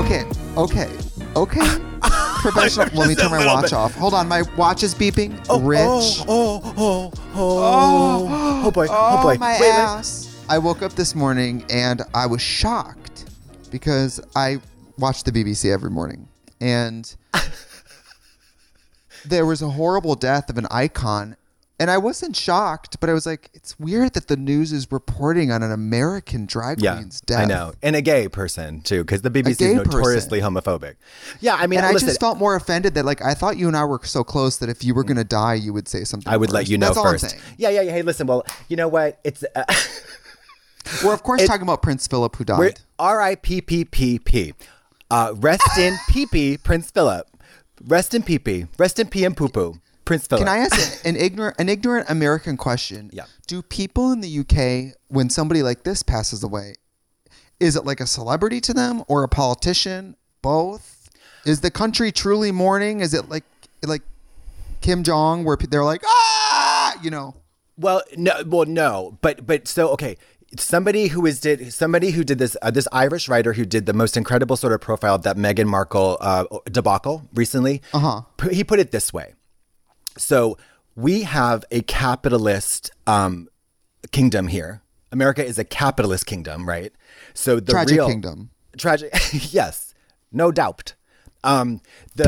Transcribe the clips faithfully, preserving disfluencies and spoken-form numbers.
Okay, okay, okay. Professional. Let me turn my watch bit. off. Hold on, my watch is beeping. Oh, Rich. Oh, oh, oh, oh, oh, oh boy, oh, oh boy. my Wait, ass. Wait. I woke up this morning and I was shocked because I watch the B B C every morning. And there was a horrible death of an icon. And I wasn't shocked, but I was like, it's weird that the news is reporting on an American drag yeah, queen's death. I know. And a gay person, too, because the B B C is notoriously person. homophobic. Yeah, I mean, and I listen, just felt more offended that, like, I thought you and I were so close that if you were going to die, you would say something I would first. let you know That's first. All I'm saying. Yeah, yeah, yeah. Hey, listen, well, you know what? It's... Uh, we're, of course, talking about Prince Philip, who died. R I P P P P. Uh, rest in P P, Prince Philip. Rest in P P. Rest in P and Poo Poo. Prince Philip. Can I ask an ignorant, an ignorant American question? Yeah. Do people in the U K, when somebody like this passes away, is it like a celebrity to them or a politician? Both? Is the country truly mourning? Is it like like Kim Jong, where they're like, ah, you know? Well, no, well, no, but but so okay. Somebody who is did somebody who did this uh, this Irish writer who did the most incredible sort of profile of that Meghan Markle uh, debacle recently. Uh huh. He put it this way. So we have a capitalist um, kingdom here. America is a capitalist kingdom, right? So the tragic real kingdom. Tragic, yes, no doubt. Um, the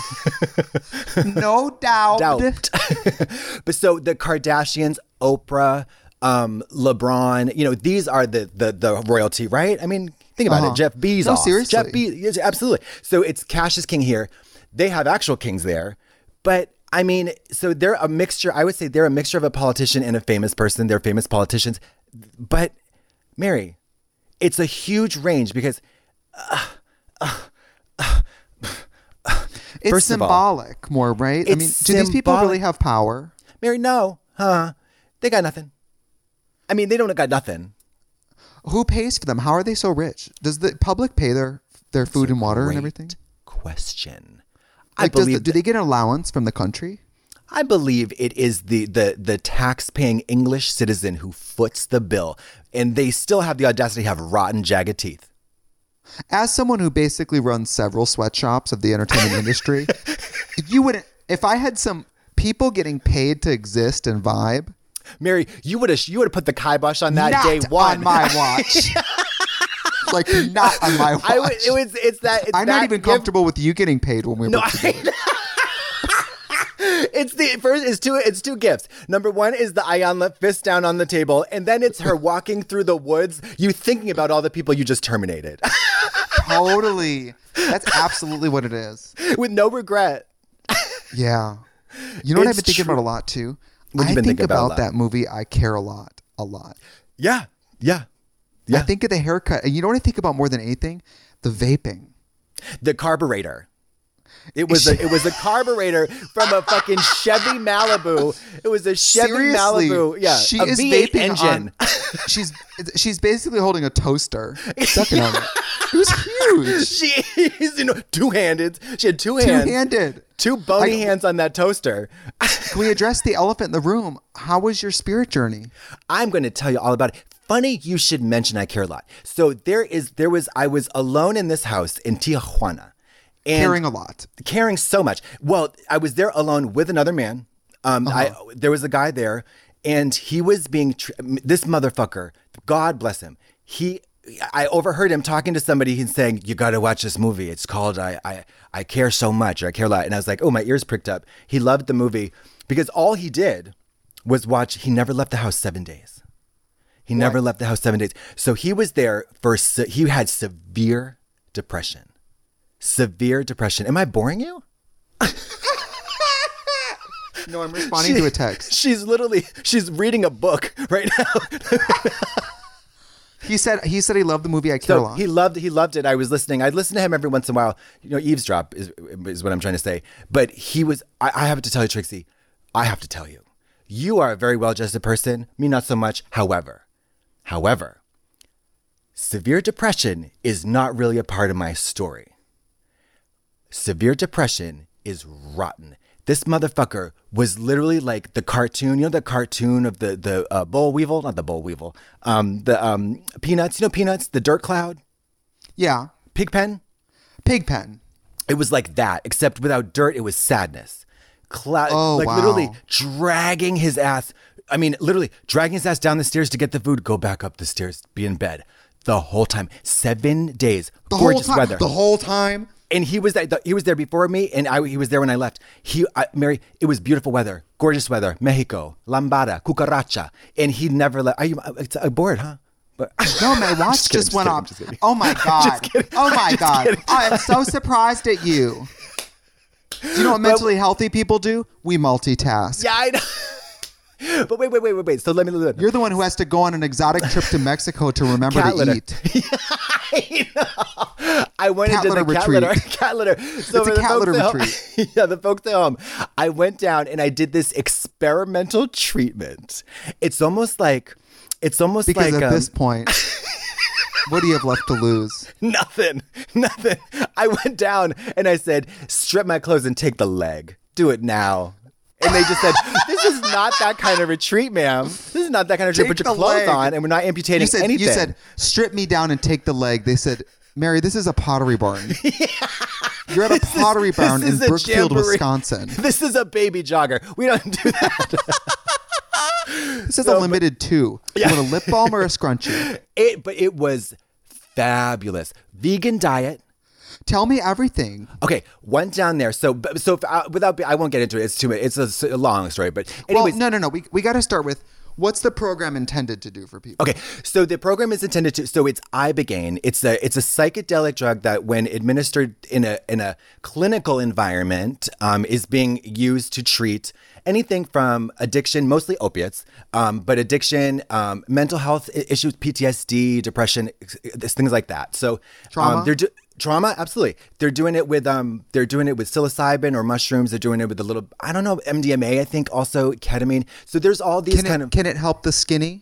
no doubt. doubt. But so the Kardashians, Oprah, um, LeBron, you know, these are the the the royalty, right? I mean, think about uh-huh. it. Jeff Bezos. No, seriously. Jeff Bezos, absolutely. So it's cash is king here. They have actual kings there, but. I mean, so they're a mixture. I would say they're a mixture of a politician and a famous person. They're famous politicians. But, Mary, it's a huge range because... Uh, uh, uh, uh, it's symbolic all, more, right? I mean, do symbolic. These people really have power? Mary, no. Huh? They got nothing. I mean, they don't got nothing. Who pays for them? How are they so rich? Does the public pay their, their food and water and everything? Question. Like, I believe the, do they get an allowance from the country? I believe it is the, the, the tax-paying English citizen who foots the bill, and they still have the audacity to have rotten, jagged teeth. As someone who basically runs several sweatshops of the entertainment industry, if you wouldn't, if I had some people getting paid to exist and vibe, Mary, you would have you would have put the kibosh on that not day one on my watch. Like, not on my watch. I would, it was, it's that. It's I'm that not even gift. comfortable with you getting paid when we no, work together. It's the first. It's two. It's two gifts. Number one is the Ayanla fist down on the table, and then it's her walking through the woods. You thinking about all the people you just terminated. Totally. That's absolutely what it is. With no regret. Yeah. You know what It's I've been thinking true. about a lot too? What have I you been think thinking about a about lot? that movie. I Care a Lot, a lot. Yeah. Yeah. Yeah. I think of the haircut. And you know what I think about more than anything? The vaping. The carburetor. It was a it was a carburetor from a fucking Chevy Malibu. It was a Chevy Seriously, Malibu. Yeah. She a is V eight vaping engine. on, she's she's basically holding a toaster. Sucking on it. It was huge. She's, you know, two-handed. She had two hands. Two-handed. Two bony I- hands on that toaster. Can we address the elephant in the room? How was your spirit journey? I'm going to tell you all about it. Funny you should mention I Care a Lot. So there is, there was, I was alone in this house in Tijuana. And Caring a lot. Caring so much. Well, I was there alone with another man. Um, Uh-huh. I there was a guy there, and he was being tr- this motherfucker. God bless him. He, I overheard him talking to somebody and saying, "You got to watch this movie. It's called I I I Care So Much. Or I Care a Lot." And I was like, "Oh, my ears pricked up." He loved the movie because all he did was watch. He never left the house seven days. He What? never left the house seven days. So he was there for. Se- he had severe depression. Severe depression. Am I boring you? No, I'm responding She- to a text. She's literally, she's reading a book right now. He said he said he loved the movie I Care a So Lot. he loved, he loved it. I was listening. I listen to him every once in a while. You know, eavesdrop is, is what I'm trying to say. But he was, I, I have to tell you, Trixie, I have to tell you, you are a very well-adjusted person. Me, not so much. However, however, severe depression is not really a part of my story. Severe depression is rotten. This motherfucker was literally like the cartoon. You know the cartoon of the the uh, boll weevil, not the boll weevil. Um, the um Peanuts. You know Peanuts, the dirt cloud, yeah. Pigpen. Pigpen. It was like that, except without dirt, it was sadness. Cla- Oh, like wow. literally dragging his ass. I mean, literally dragging his ass down the stairs to get the food, go back up the stairs, be in bed the whole time. Seven days, The gorgeous whole time. weather. The whole time. And he was there. He was there before me, and I, he was there when I left. He, I, Mary, it was beautiful weather, gorgeous weather. Mexico, lambada, cucaracha, and he never left. Are you it's, I'm bored, huh? But No, my watch Just just, kidding, went just off. kidding, just kidding. Oh my god. kidding. Oh my Just god. kidding. I am so surprised at you. Do you know what mentally healthy people do? We multitask. yeah, I know. But wait, wait, wait, wait, wait. So let me. Let me You're the one who has to go on an exotic trip to Mexico to remember Cat to litter. eat. I know. I went Cat into the litter cat retreat. litter. Cat litter. So It's a for the cat folks litter at home- retreat. yeah, the folks at home. I went down and I did this experimental treatment. It's almost like, it's almost Because like at um, this point, what do you have left to lose? nothing, nothing. I went down and I said, strip my clothes and take the leg. Do it now. And they just said, this is not that kind of retreat, ma'am. This is not that kind of retreat. Take Put your the clothes leg. on and we're not amputating You said, anything. you said, strip me down and take the leg. They said, Mary, this is a pottery barn. You're at a pottery barn in is a Brookfield, jamboree. Wisconsin. This is a baby jogger. We don't do that. This is a limited two. Yeah. You want a lip balm or a scrunchie? It, but it was fabulous. Vegan diet. Tell me everything. Okay, went down there. So, so if, uh, without, I won't get into it. It's too. It's a, a long story. But anyways, Well, no, no, no. We, we got to start with what's the program intended to do for people? okay, so the program is intended to. So it's ibogaine. It's a it's a psychedelic drug that, when administered in a in a clinical environment, um, is being used to treat anything from addiction, mostly opiates, um, but addiction, um, mental health i- issues, P T S D, depression, ex- things like that. So Trauma? Um, they're do- trauma, absolutely. They're doing it with um, they're doing it with psilocybin or mushrooms. They're doing it with a little, I don't know, M D M A. I think also ketamine. So there's all these Can kind it, of. can it help the skinny?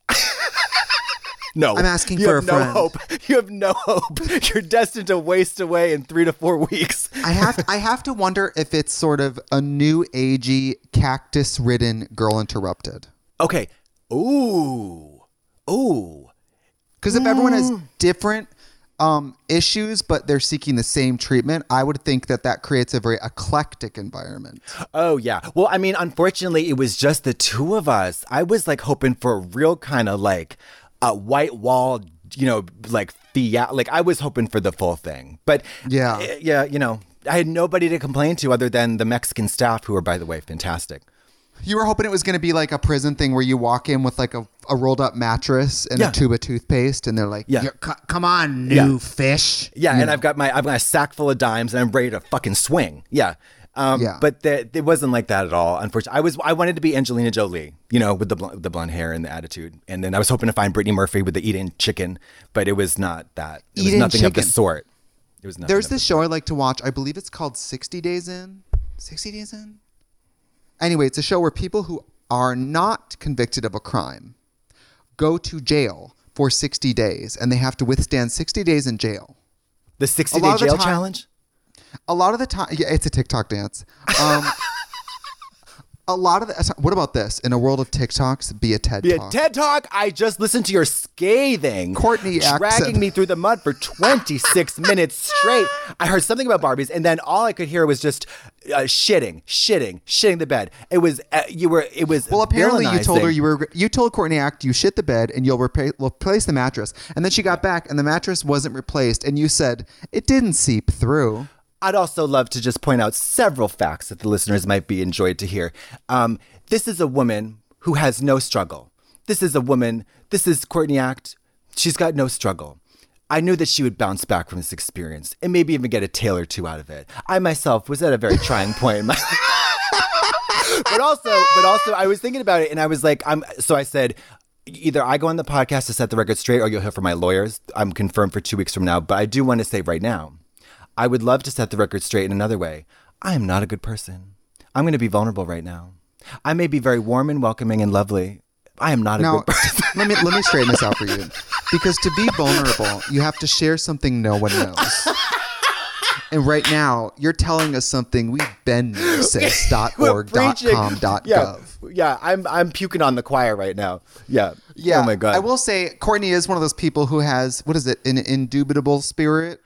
No, I'm asking you for have a no friend. hope. You have no hope. You're destined to waste away in three to four weeks. I have I have to wonder if it's sort of a new agey cactus ridden Girl Interrupted. Okay. Ooh. Ooh. Because if everyone has different um, issues, but they're seeking the same treatment, I would think that that creates a very eclectic environment. Oh yeah. Well, I mean, unfortunately, it was just the two of us. I was like hoping for a real kind of like a white wall, you know, like thea. Like I was hoping for the full thing. But Yeah. eh, yeah, you know, I had nobody to complain to other than the Mexican staff, who are, by the way, fantastic. You were hoping it was going to be like a prison thing where you walk in with like a, a rolled up mattress and Yeah. a tube of toothpaste, and they're like, Yeah. "You're- c- come on, new Yeah. fish." Yeah, You and know. I've got my I've got a sack full of dimes, and I'm ready to fucking swing. Yeah. Um, Yeah. But the, it wasn't like that at all. Unfortunately, I was I wanted to be Angelina Jolie, you know, with the bl- the blonde hair and the attitude, and then I was hoping to find Brittany Murphy with the eating chicken, but it was not that. It was Eating nothing of the chicken. sort. It was nothing. There's of the this show I like to watch. I believe it's called sixty Days In. sixty Days In? Anyway, it's a show where people who are not convicted of a crime go to jail for sixty days, and they have to withstand sixty days in jail. The sixty a lot day of the jail time- challenge. A lot of the time, yeah, it's a TikTok dance. Um, a lot of the, what about this? In a world of TikToks, be a TED Yeah, Talk. TED Talk. I just listened to your scathing, Courtney dragging accent. me through the mud for twenty-six minutes straight. I heard something about Barbies, and then all I could hear was just uh, shitting, shitting, shitting the bed. It was uh, you were. It was Well, apparently you told her villainizing. you were. You told Courtney Act you shit the bed and you'll repa- replace the mattress. And then she got back and the mattress wasn't replaced. And you said it didn't seep through. I'd also love to just point out several facts that the listeners might be enjoyed to hear. Um, this is a woman who has no struggle. This is a woman. This is Courtney Act. She's got no struggle. I knew that she would bounce back from this experience and maybe even get a tale or two out of it. I myself was at a very trying point in my but also, but also, I was thinking about it, and I was like, I'm. So I said, either I go on the podcast to set the record straight, or you'll hear from my lawyers. I'm confirmed for two weeks from now, but I do want to say right now, I would love to set the record straight in another way. I am not a good person. I'm going to be vulnerable right now. I may be very warm and welcoming and lovely. I am not a Now, good person. let me let me straighten this out for you. Because to be vulnerable, you have to share something no one knows. And right now, you're telling us something we've been cis dot org dot com dot yeah, gov. yeah, I'm I'm puking on the choir right now. Yeah. Yeah. Oh my god. I will say Courtney is one of those people who has, what is it, an indubitable spirit.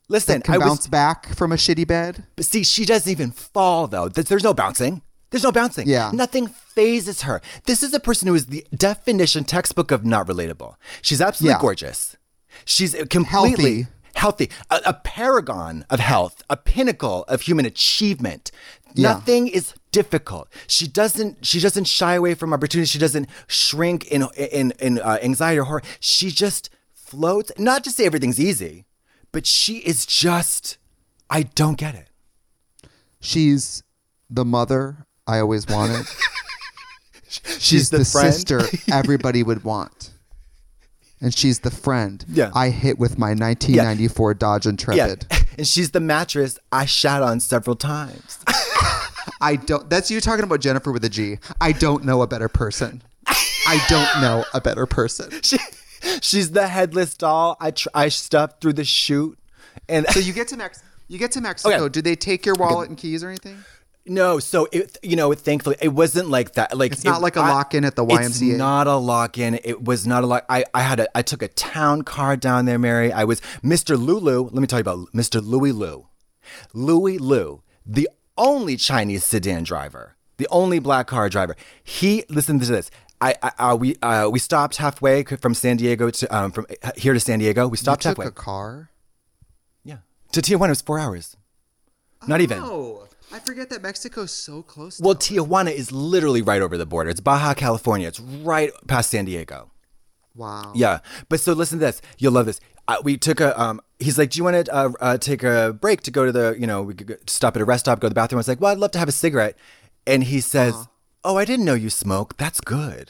Listen, That can I bounce was, back from a shitty bed. but see, she doesn't even fall though. There's there's no bouncing. There's no bouncing. Yeah. Nothing phases her. This is a person who is the definition textbook of not relatable. She's absolutely Yeah. gorgeous. She's completely Healthy. healthy, a, a paragon of health, a pinnacle of human achievement. Yeah. Nothing is difficult. She doesn't. She doesn't shy away from opportunity. She doesn't shrink in in in uh, anxiety or horror. She just floats. Not to say everything's easy, but she is just. I don't get it. She's the mother I always wanted. She's, She's the, the friend. sister everybody would want. And she's the friend Yeah. I hit with my nineteen ninety-four Dodge Intrepid. Yeah, and she's the mattress I shat on several times. I don't. That's you talking about Jennifer with a G. I don't know a better person. I don't know a better person. She, she's the headless doll I tr- I stuffed through the chute, and So you get to Mex. You get to Mexico. Okay. Did they take your wallet and keys or anything? no. So it, you know, thankfully, it wasn't like that. Like It's not it- like a I- lock-in at the Y M C A. It's not a lock in. It was not a lock. I I had a I took a town car down there, Mary. I was Mister Lulu. Let me tell you about Mister Louis Lu. Louis Lu, the only Chinese sedan driver, the only black car driver. He listen to this. I, I uh, we uh, we stopped halfway from San Diego to um, from here to San Diego. We You stopped took halfway. a car. Yeah, to Tijuana it was four hours. Not even. Oh, I forget that Mexico's so close. To Well, L A. Tijuana is literally right over the border. It's Baja California. It's right past San Diego. Wow. Yeah, but so listen to this. You'll love this. Uh, we took a. Um, he's like, "Do you want to uh, uh, take a break to go to the? You know, we could go, stop at a rest stop, go to the bathroom." I was like, "Well, I'd love to have a cigarette." And he says, Uh-huh. "Oh, I didn't know you smoke. That's good."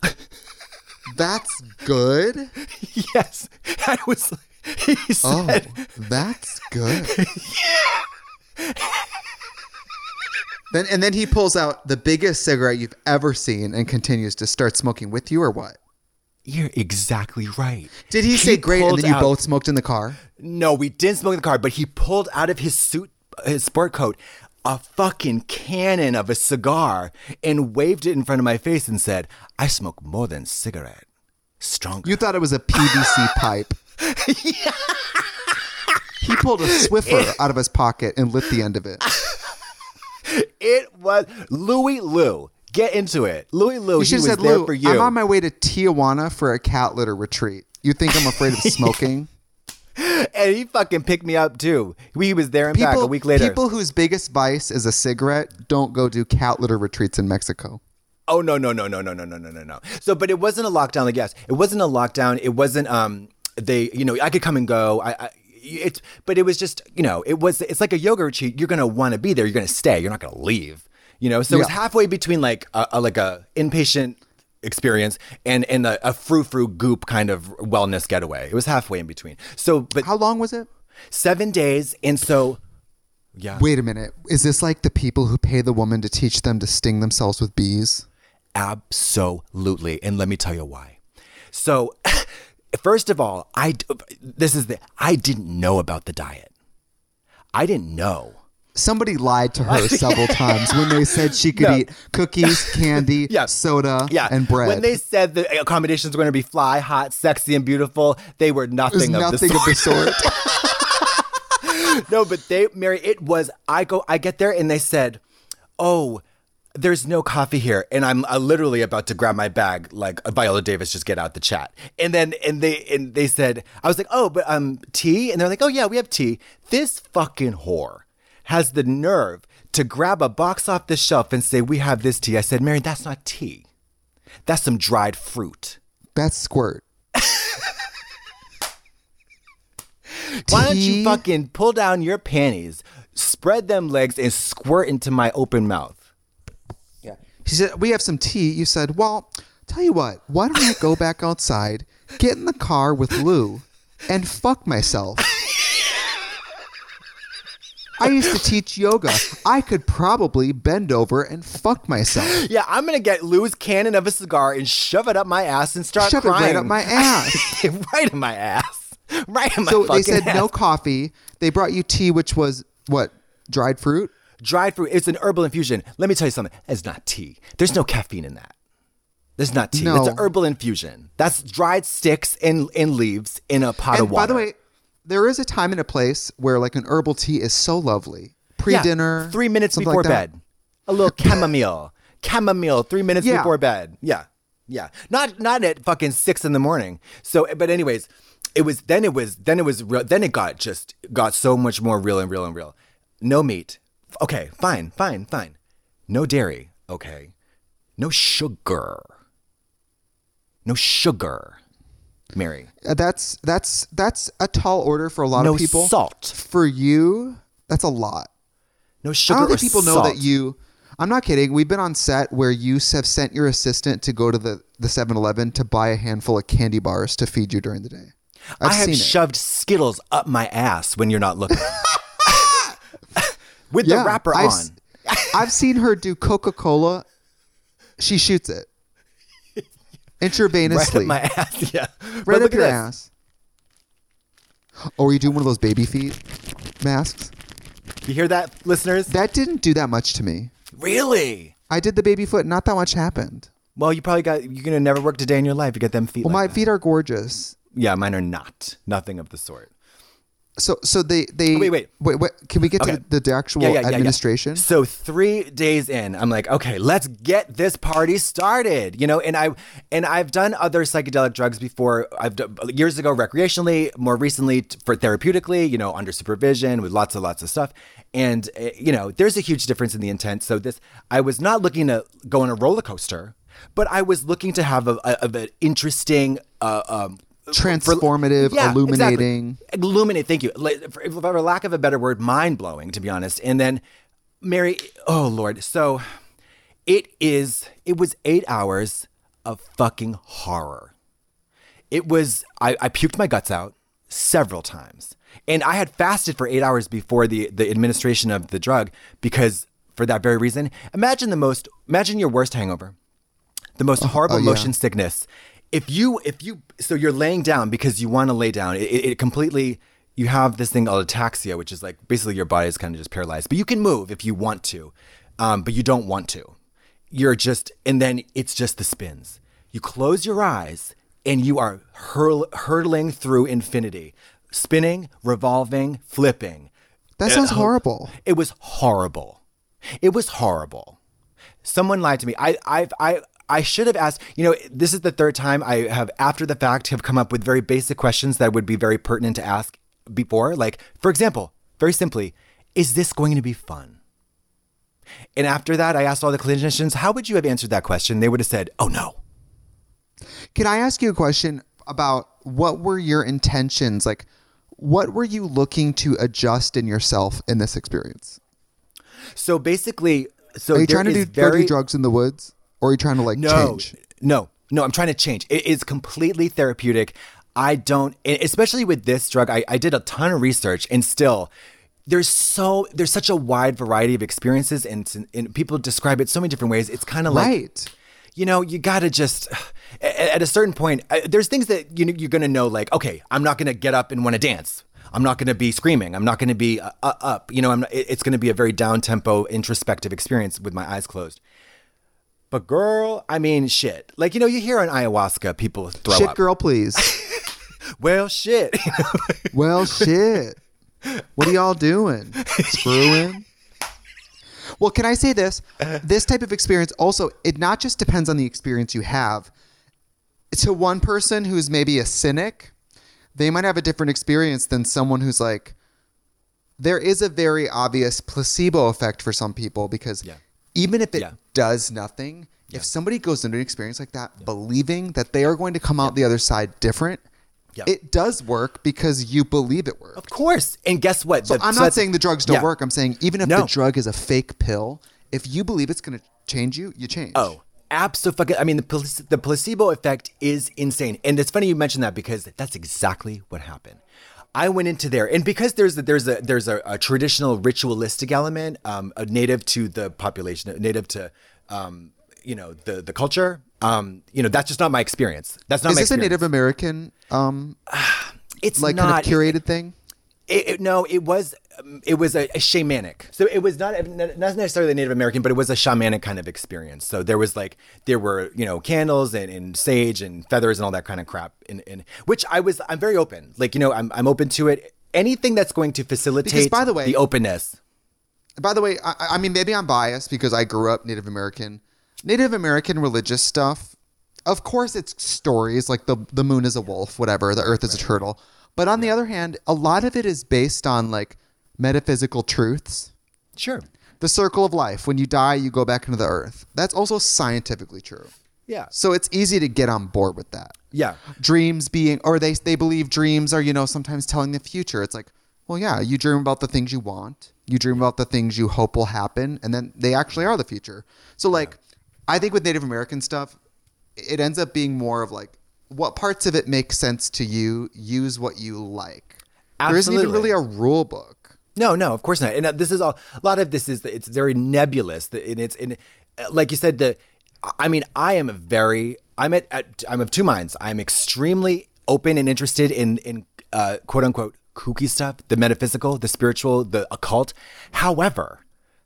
That's good. Yes, I was. He Oh, said, that's good. Then and then he pulls out the biggest cigarette you've ever seen and continues to start smoking with you, or what? "You're exactly right." Did he, say great and pulled then you out- both smoked in the car? No, we didn't smoke in the car, but he pulled out of his suit, his sport coat, a fucking cannon of a cigar and waved it in front of my face and said, "I smoke more than cigarette. Stronger." You thought it was a P V C pipe. He pulled a Swiffer out of his pocket and lit the end of it. It was Louis Lou. Get into it. Louis Lou, You he should was have said, there Lou, for you. I'm on my way to Tijuana for a cat litter retreat. You think I'm afraid of smoking? And he fucking picked me up too. He was there and back a week later. People whose biggest vice is a cigarette don't go do cat litter retreats in Mexico. Oh no no no no no no no no no no. So, but it wasn't a lockdown. Like yes, it wasn't a lockdown. It wasn't. Um, they you know I could come and go. I. I it's but it was just you know it was it's like a yoga retreat. You're gonna want to be there. You're gonna stay. You're not gonna leave. You know. So it was Yeah. halfway between like a, a like a inpatient experience and and a, a frou frou goop kind of wellness getaway. It was halfway in between. So, but How long was it? seven days, and so yeah. Wait a minute. Is this like the people who pay the woman to teach them to sting themselves with bees? Absolutely. And let me tell you why. So, first of all, I this is the I didn't know about the diet. I didn't know. Somebody lied to her several times when they said she could No. eat cookies, candy, Yeah. soda, Yeah. and bread. When they said the accommodations were going to be fly, hot, sexy, and beautiful, they were it was nothing of nothing the of the sort. sort. No, but they, Mary, it was, I go, I get there and they said, "Oh, there's no coffee here." And I'm uh, literally about to grab my bag, like uh, Viola Davis, just get out the chat. And then, and they, and they said, I was like, "Oh, but um, tea?" And they're like, "Oh yeah, we have tea." This fucking whore has the nerve to grab a box off the shelf and say, "We have this tea." I said, "Mary, that's not tea. That's some dried fruit. That's squirt. Why don't you Tea? fucking pull down your panties, spread them legs, and squirt into my open mouth?" Yeah. She said, "We have some tea." You said, "Well, tell you what, why don't I go back outside, get in the car with Lou, and fuck myself? I used to teach yoga. I could probably bend over and fuck myself. Yeah, I'm gonna get Lou's cannon of a cigar and shove it up my ass and start Shove it crying. right up my ass." Right in my ass. Right in my So fucking they said ass. no coffee. They brought you tea, which was what? Dried fruit? Dried fruit. It's an herbal infusion. Let me tell you something. It's not tea. There's no caffeine in that. There's not tea. No. It's an herbal infusion. That's dried sticks and, and leaves in a pot And of water. by the way, there is a time and a place where like an herbal tea is so lovely. Pre-dinner. Yeah, three minutes something before like that. bed. A little chamomile. chamomile, three minutes Yeah. before bed. Yeah. Yeah. Not not at fucking six in the morning. So, but anyways, it was, then it was, then it was, real, then it got just, got so much more real and real and real. No meat. Okay, fine, fine, fine. No dairy. Okay. No sugar. No sugar. Mary. Uh, That's that's that's a tall order for a lot No of people. salt. For you, that's a lot. No I sugar don't think or people know salt. that you. I'm not kidding. We've been on set where you have sent your assistant to go to the the seven eleven to buy a handful of candy bars to feed you during the day. I've I have seen it. shoved Skittles up my ass when you're not looking. With Yeah, the wrapper I've, on. s- I've seen her do Coca-Cola. She shoots it intravenously. Right up my ass, yeah. But Right look up your at this. ass. Oh, are you doing one of those baby feet masks? You hear that, listeners? That didn't do that much to me. Really? I did the baby foot. Not that much happened. Well, you probably got, you're going to never work a day in your life. You get them feet. Well, like my that. feet are gorgeous. Yeah, mine are not. Nothing of the sort. So, so they they Wait, wait. wait. wait can we get Okay. to the, the actual Yeah, yeah, yeah, yeah. administration? So three days in, I'm like, okay, let's get this party started. You know, and I and I've done other psychedelic drugs before. I've done years ago recreationally, more recently t- for therapeutically. You know, under supervision with lots and lots of stuff. And uh, you know, there's a huge difference in the intent. So this, I was not looking to go on a roller coaster, but I was looking to have a, a, of an interesting. Uh, um, Transformative, Yeah, illuminating. Exactly. Illuminate, thank you. Like, For, for lack of a better word, mind blowing, to be honest. And then, Mary, oh Lord. So it is, it was eight hours of fucking horror. It was, I, I puked my guts out several times. And I had fasted for eight hours before the, the administration of the drug because for that very reason, imagine the most, imagine your worst hangover, the most horrible oh, yeah. motion sickness. If you, if you, so you're laying down because you want to lay down. It, it completely, you have this thing called ataxia, which is like basically your body is kind of just paralyzed, but you can move if you want to, um, but you don't want to. You're just, and then it's just the spins. You close your eyes and you are hurl, hurtling through infinity, spinning, revolving, flipping. That sounds Uh, horrible. It was horrible. It was horrible. Someone lied to me. I, I've, I, I should have asked, you know, this is the third time I have, after the fact, have come up with very basic questions that would be very pertinent to ask before. Like, for example, very simply, is this going to be fun? And after that, I asked all the clinicians, how would you have answered that question? They would have said, oh no. Can I ask you a question about what were your intentions? Like, what were you looking to adjust in yourself in this experience? So basically, so Are you there trying to do is very, dirty drugs in the woods? Or are you trying to like no, change? No, no, I'm trying to change. It is completely therapeutic. I don't, especially with this drug, I, I did a ton of research and still there's so, there's such a wide variety of experiences and, and people describe it so many different ways. It's kind of like, Right. you know, you got to just, at, at a certain point, uh, there's things that you, you're going to know, like, okay, I'm not going to get up and want to dance. I'm not going to be screaming. I'm not going to be uh, uh, up. You know, I'm, it, it's going to be a very down-tempo, introspective experience with my eyes closed. But girl, I mean, shit. Like, you know, you hear on ayahuasca, people throw Shit, up. girl, please. Well, shit. Well, shit. What are y'all doing? Screwing? Well, can I say this? This type of experience also, it not just depends on the experience you have. To one person who's maybe a cynic, they might have a different experience than someone who's like, there is a very obvious placebo effect for some people because Yeah. even if it Yeah. does nothing, if somebody goes into an experience like that, believing that they are going to come out the other side different, Yeah. it does work because you believe it works. Of course. And guess what? So The- I'm so not that's- saying the drugs don't yeah. work. I'm saying even if No. the drug is a fake pill, if you believe it's going to change you, you change. Oh, absolutely. I mean, the, plac- the placebo effect is insane. And it's funny you mentioned that because that's exactly what happened. I went into there, and because there's a, there's a there's a, a traditional ritualistic element, um, a native to the population, native to, um, you know, the the culture. Um, you know, that's just not my experience. That's not Is my this a experience. Native American, um, It's like not kind of curated thing? It, it, no, it was it was a, a shamanic. So it was not not necessarily Native American, but it was a shamanic kind of experience. So there was like there were you know candles and, and sage and feathers and all that kind of crap. In, in which I was I'm very open. Like you know I'm I'm open to it. Anything that's going to facilitate Because, by the way, the openness. By the way, I, I mean maybe I'm biased because I grew up Native American. Native American religious stuff. Of course, it's stories like the the moon is a wolf, whatever. The earth is a turtle. But on the other hand, a lot of it is based on like metaphysical truths. Sure. The circle of life. When you die, you go back into the earth. That's also scientifically true. Yeah. So it's easy to get on board with that. Yeah. Dreams being, or they they believe dreams are, you know, sometimes telling the future. It's like, well, yeah, you dream about the things you want. You dream about the things you hope will happen. And then they actually are the future. So like, yeah. I think with Native American stuff, it ends up being more of like, what parts of it make sense to you? Use what you like. Absolutely. There isn't even really a rule book. No, no, of course not. And uh, this is all. A lot of this is it's very nebulous. And it's in, like you said. The, I mean, I am a very. I'm at, at. I'm of two minds. I'm extremely open and interested in in uh, quote unquote kooky stuff, the metaphysical, the spiritual, the occult. However,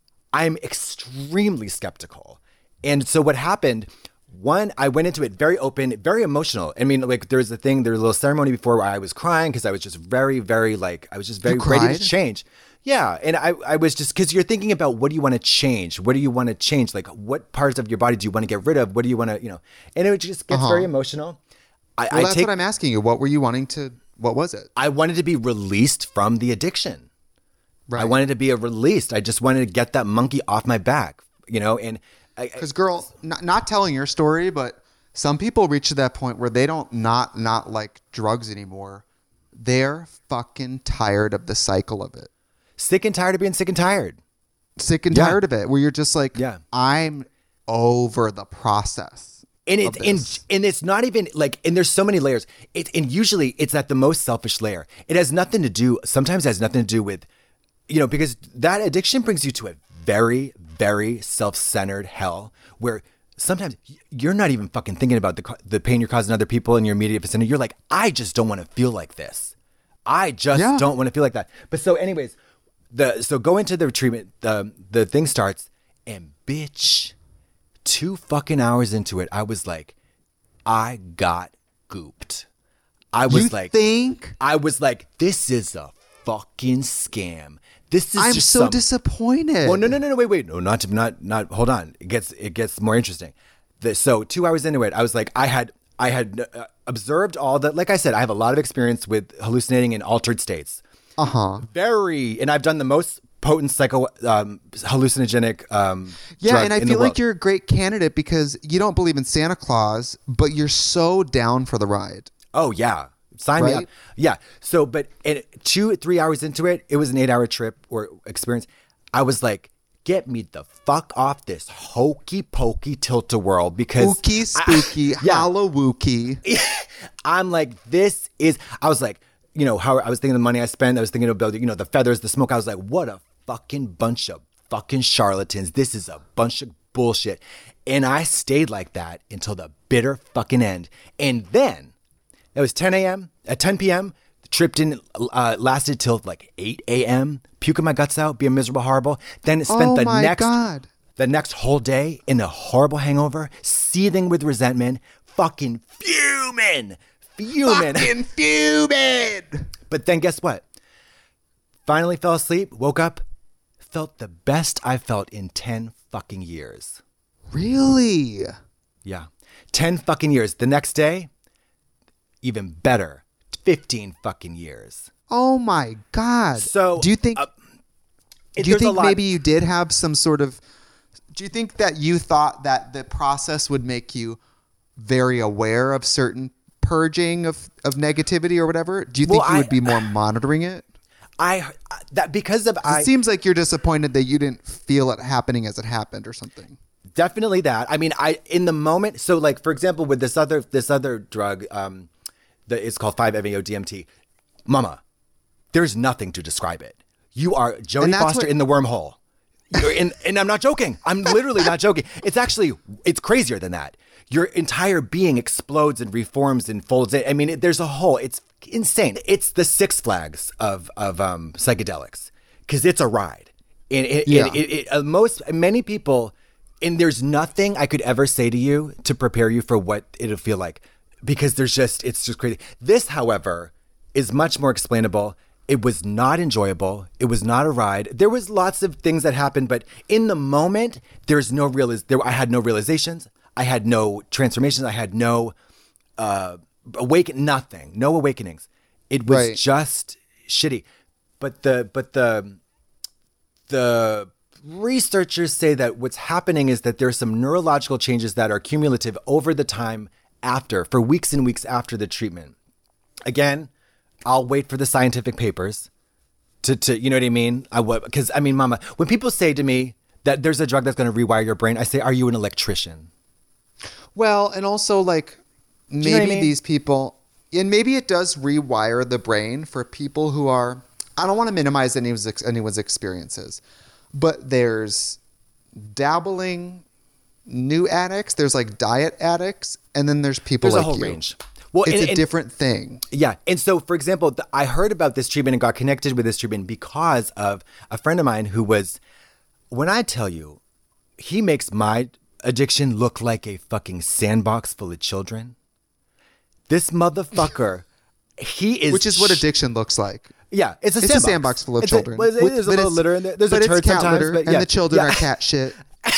I'm extremely skeptical. And so what happened? One, I went into it very open, very emotional. I mean, like there was a thing, there was a little ceremony before where I was crying because I was just very, very like, I was just very ready to change. Yeah. And I, I was just, because you're thinking about what do you want to change? What do you want to change? Like what parts of your body do you want to get rid of? What do you want to, you know, and it just gets uh-huh. very emotional. I, well, I that's take, what I'm asking you. What were you wanting to, what was it? I wanted to be released from the addiction. Right. I wanted to be a released. I just wanted to get that monkey off my back, you know, and because girl, not, not telling your story, but some people reach to that point where they don't not not like drugs anymore. They're fucking tired of the cycle of it. Sick and tired of being sick and tired. Sick and Yeah. tired of it. Where you're just like, Yeah. I'm over the process. And of it's and, this. and it's not even like, and there's so many layers. It and usually it's at the most selfish layer. It has nothing to do. Sometimes it has nothing to do with, you know, because that addiction brings you to a very, very self-centered hell where sometimes you're not even fucking thinking about the the pain you're causing other people in your immediate vicinity. You're like, I just don't want to feel like this. I just Yeah. don't want to feel like that. But so, anyways, the so go into the treatment. The the thing starts, and bitch, two fucking hours into it, I was like, I got gooped. I was You like, think? I was like, this is a fucking scam. This is I'm just so some- disappointed. Well, no, no, no, no, wait, wait, no, not to, not, not. Hold on. It gets, it gets more interesting. The, so two hours into it, I was like, I had, I had uh, observed all the. Like I said, I have a lot of experience with hallucinating in altered states. Uh huh. Very, and I've done the most potent psycho um, hallucinogenic. Um, Yeah, drug and I in the feel like world. you're a great candidate because you don't believe in Santa Claus, but you're so down for the ride. Oh yeah. Sign me Right? up. Yeah. So, but and two, three hours into it, it was an eight hour trip or experience. I was like, get me the fuck off this hokey pokey tilt-a-whirl because Spooky, spooky, I- yeah. Hallowooky. I'm like, this is, I was like, you know, how I was thinking of the money I spent. I was thinking about, you know, the feathers, the smoke. I was like, what a fucking bunch of fucking charlatans. This is a bunch of bullshit. And I stayed like that until the bitter fucking end. And then it was ten a.m. At ten p.m., the trip didn't uh, lasted till like eight a.m. Puking my guts out, being miserable, horrible. Then it spent Oh the my next God. the next whole day in a horrible hangover, seething with resentment, fucking fuming, fuming, Fucking fuming. But then guess what? Finally fell asleep, woke up, felt the best I felt in ten fucking years. Really? Yeah, ten fucking years. The next day, even better, fifteen fucking years. Oh my God. So, do you think? uh, do you there's a think lot- maybe you did have some sort of? Do you think that you thought that the process would make you very aware of certain purging of, of negativity or whatever? Do you think Well, you I- would be more monitoring it? I that because of I It seems like you're disappointed that you didn't feel it happening as it happened or something. definitely that. I mean, I in the moment. So, like for example, with this other this other drug, um, that is called five M A O D M T. Mama, there's nothing to describe it. You are Jodie And that's Foster what- in the wormhole. You're in, and I'm not joking. I'm literally not joking. It's actually, it's crazier than that. Your entire being explodes and reforms and folds in. I mean, it, there's a whole, it's insane. It's the Six Flags of, of um, psychedelics. because it's a ride. And it, Yeah. it, it, it, uh, most, many people, and there's nothing I could ever say to you to prepare you for what it'll feel like, because there's just, it's just crazy. This, however, is much more explainable. It was not enjoyable. It was not a ride. There was lots of things that happened, but in the moment, there's no realiz- there, I had no realizations. I had no transformations. I had no uh, awaken, nothing, no awakenings. It was Right. just shitty. But the, but the, the researchers say that what's happening is that there's some neurological changes that are cumulative over the time after, for weeks and weeks after the treatment. Again, I'll wait for the scientific papers to, to you know what I mean? I would, because I mean, mama, when people say to me that there's a drug that's going to rewire your brain, I say, are you an electrician? Well, and also like maybe you know what I mean? these people, and maybe it does rewire the brain for people who are, I don't want to minimize anyone's, anyone's experiences, but there's dabbling new addicts, there's like diet addicts, and then there's people There's like a whole you. range. Well, It's and- a and- different thing. Yeah. And so, for example, th- I heard about this treatment and got connected with this treatment because of a friend of mine who was, when I tell you, he makes my addiction look like a fucking sandbox full of children. This motherfucker, he is. Which is what sh- addiction looks like. Yeah, it's a It's sandbox. a sandbox full of It's a- children. well, there's With- a but little it's- litter in there. There's but a it's turd cat sometimes, litter, but and yeah. the children Yeah. are cat shit.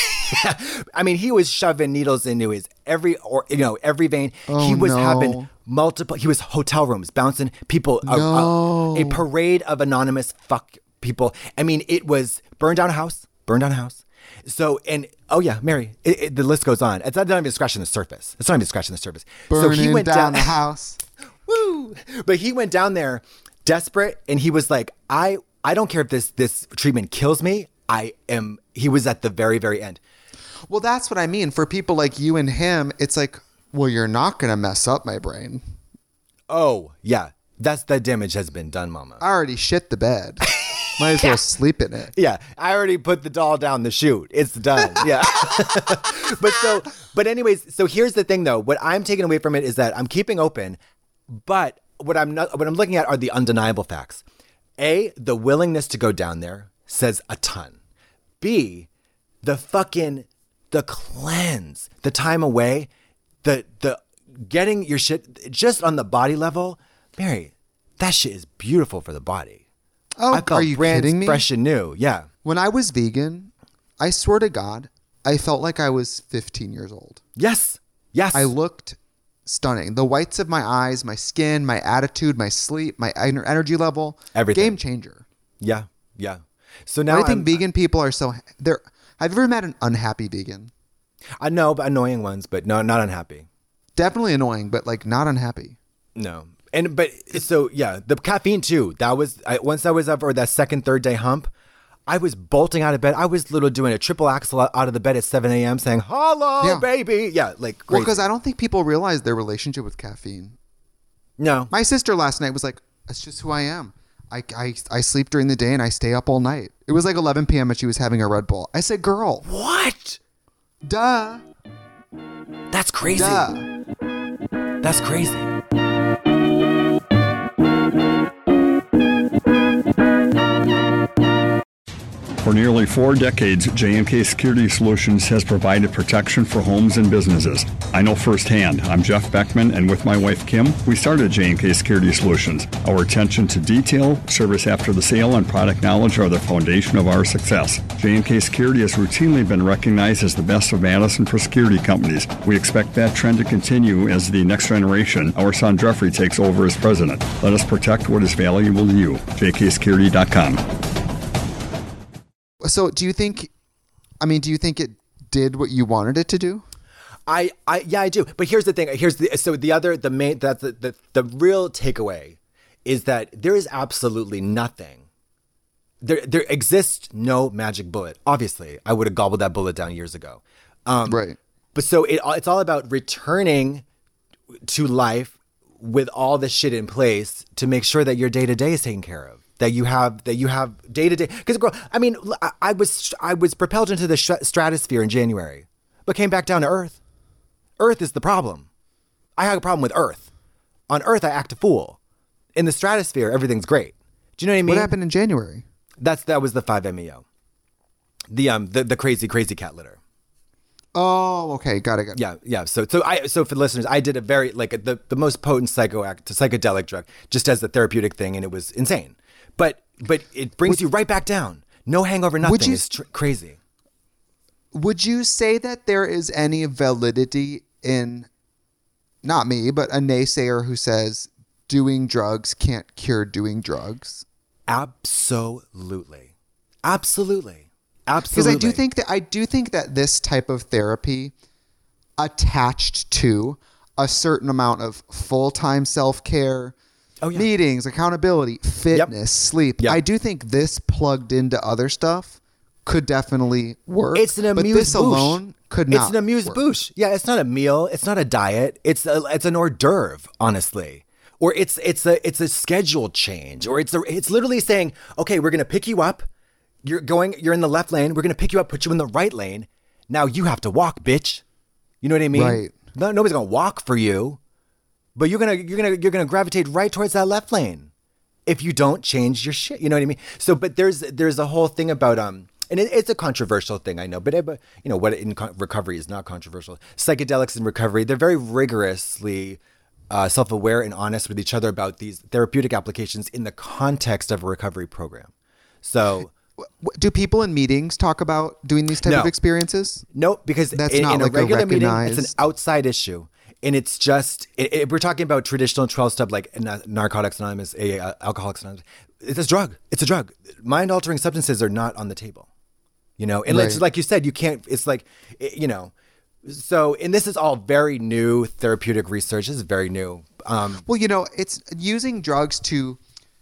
I mean, he was shoving needles into his every, or you know, every vein. Oh, he was no. having multiple. He was hotel rooms bouncing people. a- a- No. A, parade of anonymous fuck people. I mean, it was burn down a house, burn down a house. So and oh yeah, Mary. It, it, the list goes on. It's not even scratching the surface. It's not even scratching the surface. Burning so he went down, down the house. Woo! But he went down there desperate, and he was like, I I don't care if this this treatment kills me. I am. He was at the very very end. Well, that's what I mean. For people like you and him, it's like, well, you're not going to mess up my brain. Oh yeah, that's the damage has been done, Mama. I already shit the bed. Might as well sleep in it. Yeah, I already put the doll down the chute. It's done. Yeah. But so, but anyways, so here's the thing though. What I'm taking away from it is that I'm keeping open, but what I'm not, what I'm looking at are the undeniable facts. A, the willingness to go down there says a ton. B, the fucking, the cleanse, the time away, the, the getting your shit just on the body level. Mary, that shit is beautiful for the body. Oh, I felt are you brand kidding me? fresh and new. Yeah. When I was vegan, I swear to God, I felt like I was fifteen years old. Yes. Yes. I looked stunning. The whites of my eyes, my skin, my attitude, my sleep, my ener- energy level. Everything. Game changer. Yeah. Yeah. So now I think I'm- vegan people are so they're. Have you ever met an unhappy vegan? I know but annoying ones, but no, not unhappy. Definitely annoying, but like not unhappy. No. And but so yeah, the caffeine too. That was I, once I was up for that second, third day hump. I was bolting out of bed. I was literally doing a triple axel out of the bed at seven a.m. saying, "Hello, Yeah. baby." Yeah, like Well, crazy. because I don't think people realize their relationship with caffeine. no. My sister last night was like, "That's just who I am. I, I, I sleep during the day and I stay up all night." It was like eleven p.m. and she was having a Red Bull. I said, "Girl, What? duh, That's crazy. duh." That's crazy. For nearly four decades, J and K Security Solutions has provided protection for homes and businesses. I know firsthand. I'm Jeff Beckman, and with my wife Kim, we started J and K Security Solutions. Our attention to detail, service after the sale, and product knowledge are the foundation of our success. J and K Security has routinely been recognized as the best of Madison for security companies. We expect that trend to continue as the next generation, our son Jeffrey, takes over as president. Let us protect what is valuable to you. J K security dot com. So, do you think? I mean, do you think it did what you wanted it to do? I, I, yeah, I do. But here's the thing. Here's the so the other the main that's the, the the real takeaway is that there is absolutely nothing. There there exists no magic bullet. Obviously, I would have gobbled that bullet down years ago. Um, Right. But so it it's all about returning to life with all the shit in place to make sure that your day to day is taken care of. That you have that you have day to day. Because girl, I mean, I, I was I was propelled into the sh- stratosphere in January, but came back down to Earth. Earth is the problem. I have a problem with Earth. On Earth, I act a fool. In the stratosphere, everything's great. Do you know what I mean? What happened in January? That's that was the five M E O. The um the, the crazy crazy cat litter. Oh, okay, got it, got it. Yeah, yeah. So, so I, so for the listeners, I did a very like the, the most potent psychoact, psychedelic drug, just as a therapeutic thing, and it was insane. But, but it brings would, you right back down. No hangover, nothing. You, it's tr- crazy. Would you say that there is any validity in, not me, but a naysayer who says doing drugs can't cure doing drugs? Absolutely, absolutely. Absolutely. Because I do think that I do think that this type of therapy attached to a certain amount of full-time self-care, oh, yeah. meetings, accountability, fitness, yep. sleep. Yep. I do think this plugged into other stuff could definitely work. It's an amuse but this bouche. alone could not. It's an amuse work. bouche. Yeah, it's not a meal. It's not a diet. It's a, it's an hors d'oeuvre, honestly. Or it's it's a it's a schedule change. Or it's a, it's literally saying, okay, we're gonna pick you up. You're going, you're in the left lane. We're going to pick you up, put you in the right lane. Now you have to walk, bitch. You know what I mean? Right. No, nobody's going to walk for you, but you're going to, you're going to, you're going to gravitate right towards that left lane if you don't change your shit. You know what I mean? So, but there's, there's a whole thing about, um, and it, it's a controversial thing, I know, but, but you know, what in co- recovery is not controversial. Psychedelics in recovery, they're very rigorously uh, self-aware and honest with each other about these therapeutic applications in the context of a recovery program. So, do people in meetings talk about doing these type no. of experiences? No, because that's in, not in like a regular a recognized... meeting, it's an outside issue. And it's just, it, it, we're talking about traditional twelve-step like Narcotics Anonymous, uh, Alcoholics Anonymous. It's a drug. It's a drug. Mind-altering substances are not on the table. You know, and right. it's like you said, you can't, it's like, you know, so, and this is all very new therapeutic research. This is very new. Um, well, you know, it's using drugs to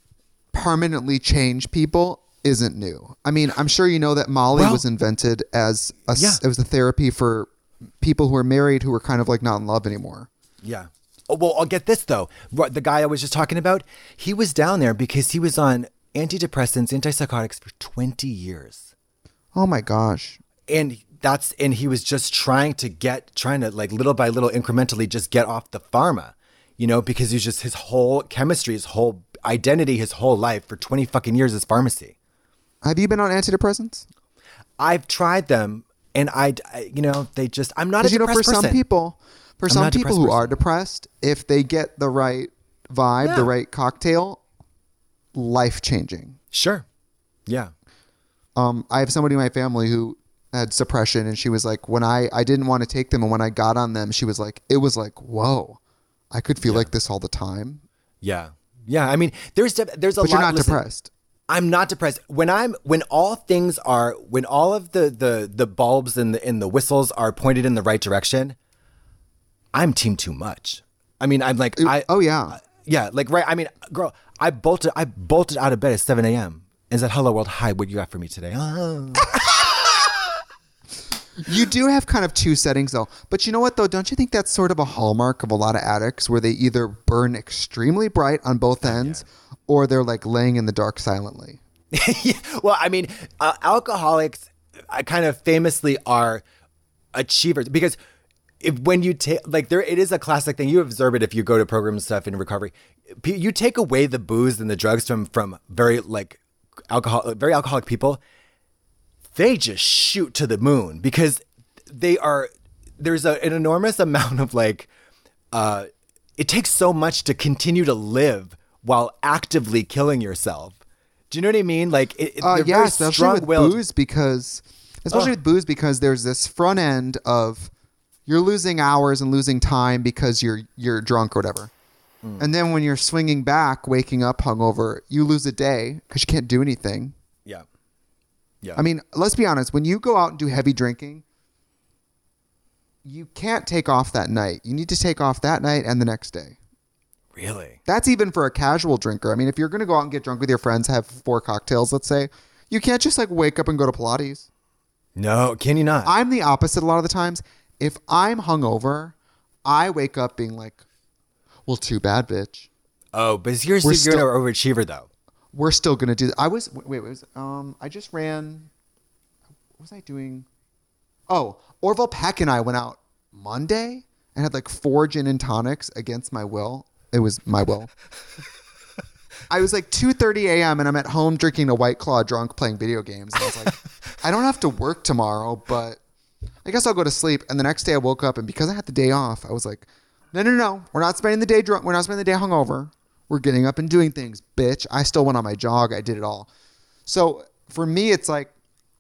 permanently change people isn't new. I mean, I'm sure you know that Molly well, was invented as a, yeah. it was a therapy for people who are married who were kind of like not in love anymore. Yeah. Oh, well, I'll get this though. The guy I was just talking about, he was down there because he was on antidepressants, antipsychotics for twenty years. Oh my gosh. And that's, and he was just trying to get, trying to like little by little incrementally just get off the pharma, you know, because he's just his whole chemistry, his whole identity, his whole life for twenty fucking years is pharmacy. Have you been on antidepressants? I've tried them, and I, I you know, they just, I'm not a you know, depressed for person. some people, for I'm some people who person. are depressed, if they get the right vibe, yeah. the right cocktail, life-changing. Sure. Yeah. Um, I have somebody in my family who had suppression, and she was like, when I, I didn't want to take them, and when I got on them, she was like, it was like, whoa, I could feel yeah. like this all the time. Yeah. Yeah. I mean, there's, there's a but lot. But you're not listen, depressed. I'm not depressed. When I'm when all things are when all of the the the bulbs and the and the whistles are pointed in the right direction, I'm team too much. I mean, I'm like I oh yeah uh, yeah like right. I mean, girl, I bolted I bolted out of bed at seven a.m. and said, "Hello world, hi. What you got for me today?" Oh. You do have kind of two settings though, but you know what though? Don't you think that's sort of a hallmark of a lot of addicts, where they either burn extremely bright on both ends, yeah. or they're like laying in the dark silently? yeah. Well, I mean, uh, alcoholics uh, kind of famously are achievers because if when you take like there, it is a classic thing. You observe it if you go to programs and stuff in recovery. You take away the booze and the drugs from from very like alcohol, very alcoholic people. They just shoot to the moon because they are, there's a, an enormous amount of like, uh, it takes so much to continue to live while actively killing yourself. Do you know what I mean? Like, it, uh, yeah, especially with booze because, especially oh. with booze because there's this front end of you're losing hours and losing time because you're, you're drunk or whatever. Mm. And then when you're swinging back, waking up hungover, you lose a day because you can't do anything. Yeah. Yeah. I mean, let's be honest. When you go out and do heavy drinking, you can't take off that night. You need to take off that night and the next day. Really? That's even for a casual drinker. I mean, if you're going to go out and get drunk with your friends, have four cocktails, let's say, you can't just like wake up and go to Pilates. No, can you not? I'm the opposite a lot of the times. If I'm hungover, I wake up being like, well, too bad, bitch. Oh, but you're, you're still- an overachiever though. We're still going to do that. I was, wait, wait, was, um, I just ran, what was I doing? Oh, Orville Peck and I went out Monday and had like four gin and tonics against my will. It was my will. I was like two thirty a.m. and I'm at home drinking a White Claw drunk playing video games. And I was like, I don't have to work tomorrow, but I guess I'll go to sleep. And the next day I woke up and because I had the day off, I was like, no, no, no. We're not spending the day drunk. We're not spending the day hungover. We're getting up and doing things, bitch. I still went on my jog. I did it all. So for me, it's like,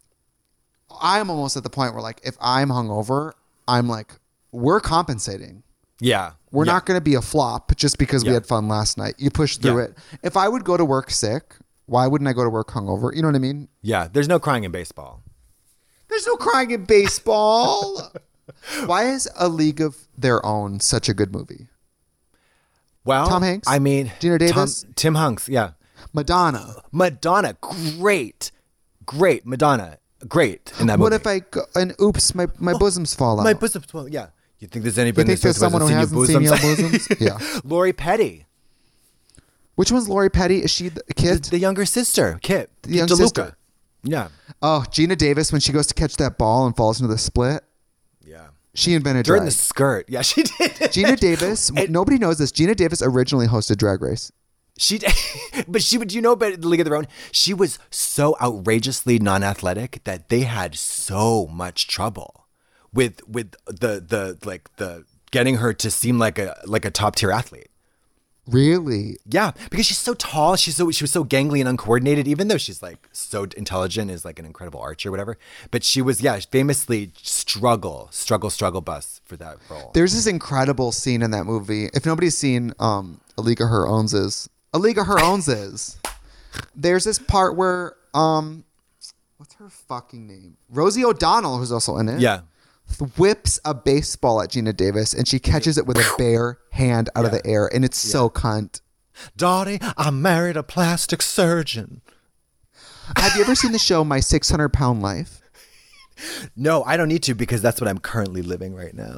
I'm almost at the point where like, if I'm hungover, I'm like, we're compensating. Yeah. We're yeah. not going to be a flop just because Yeah. we had fun last night. You push through Yeah. it. If I would go to work sick, why wouldn't I go to work hungover? You know what I mean? Yeah. There's no crying in baseball. There's no crying in baseball. Why is A League of Their Own such a good movie? Well, Tom Hanks? I mean, Gina Davis? Tom, Tim Hanks. Yeah. Madonna. Madonna. Great. Great. Madonna. Great in that movie. What if I go, and oops, my, my bosoms fall out? My bosoms. Well, yeah. You think there's anybody You think in there's this earth someone who hasn't hasn't seen your bosoms? bosoms? Yeah. Lori Petty. Which one's Lori Petty? Is she the kid? The, the younger sister. Kit. The young DeLuca. sister. Yeah. Oh, Gina Davis, when she goes to catch that ball and falls into the split, Yeah. she invented During drag. the skirt. Yeah, she did. Gina Davis, And- nobody knows this. Gina Davis originally hosted Drag Race. She, but she would, you know, about the League of Their Own, she was so outrageously non-athletic that they had so much trouble with with the the like the getting her to seem like a like a top tier athlete. Really? Yeah, because she's so tall, she's so she was so gangly and uncoordinated, even though she's like so intelligent, is like an incredible archer, or whatever. But she was, yeah, famously struggle, struggle, struggle bus for that role. There's this incredible scene in that movie. If nobody's seen um, A League of Her Owns is, A League of Her Owns is, there's this part where, um, what's her fucking name? Rosie O'Donnell, who's also in it. Yeah. Whips a baseball at Gina Davis and she catches it with a bare hand out of Yeah. the air. And it's so cunt. Dottie, I married a plastic surgeon. Have you ever seen the show My six hundred pound Life? No, I don't need to because that's what I'm currently living right now.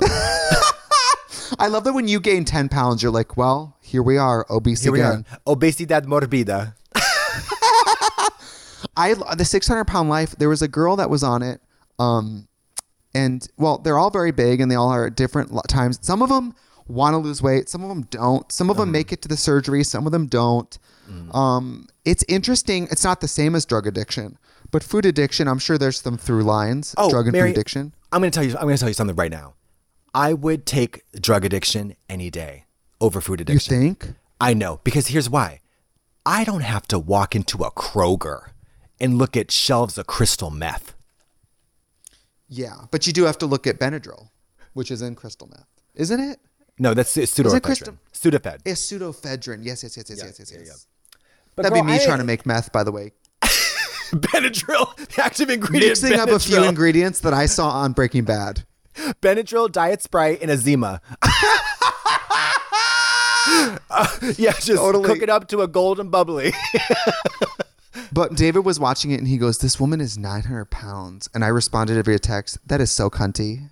I love that when you gain ten pounds, you're like, well, here we are, obese Here we again. are. Obesidad morbida. I the six hundred pound Life. There was a girl that was on it, um, and well, they're all very big and they all are at different lo- times. Some of them want to lose weight, some of them don't. Some of them make it to the surgery, some of them don't. Um, it's interesting. It's not the same as drug addiction, but food addiction. I'm sure there's some through lines. Oh, drug and Mary, food addiction. I'm going to tell you. I'm going to tell you something right now. I would take drug addiction any day over food You addiction. think? I know, because here's why. I don't have to walk into a Kroger and look at shelves of crystal meth. Yeah, but you do have to look at Benadryl, which is in crystal meth, isn't it? No, that's it pseudoephedrine. crystal- Sudafed. It's pseudoephedrine. Yes, yes, yes, yes, Yeah, yes, yes, yeah, yes. yeah. But That'd be girl, me I- trying to make meth, by the way. Benadryl, the active ingredient. Mixing up a few Benadryl. ingredients that I saw on Breaking Bad. Benadryl, Diet Sprite, and a Zima. Uh, yeah, just Totally. cook it up to a golden bubbly. But David was watching it and he goes, this woman is nine hundred pounds. And I responded via text, that is so cunty.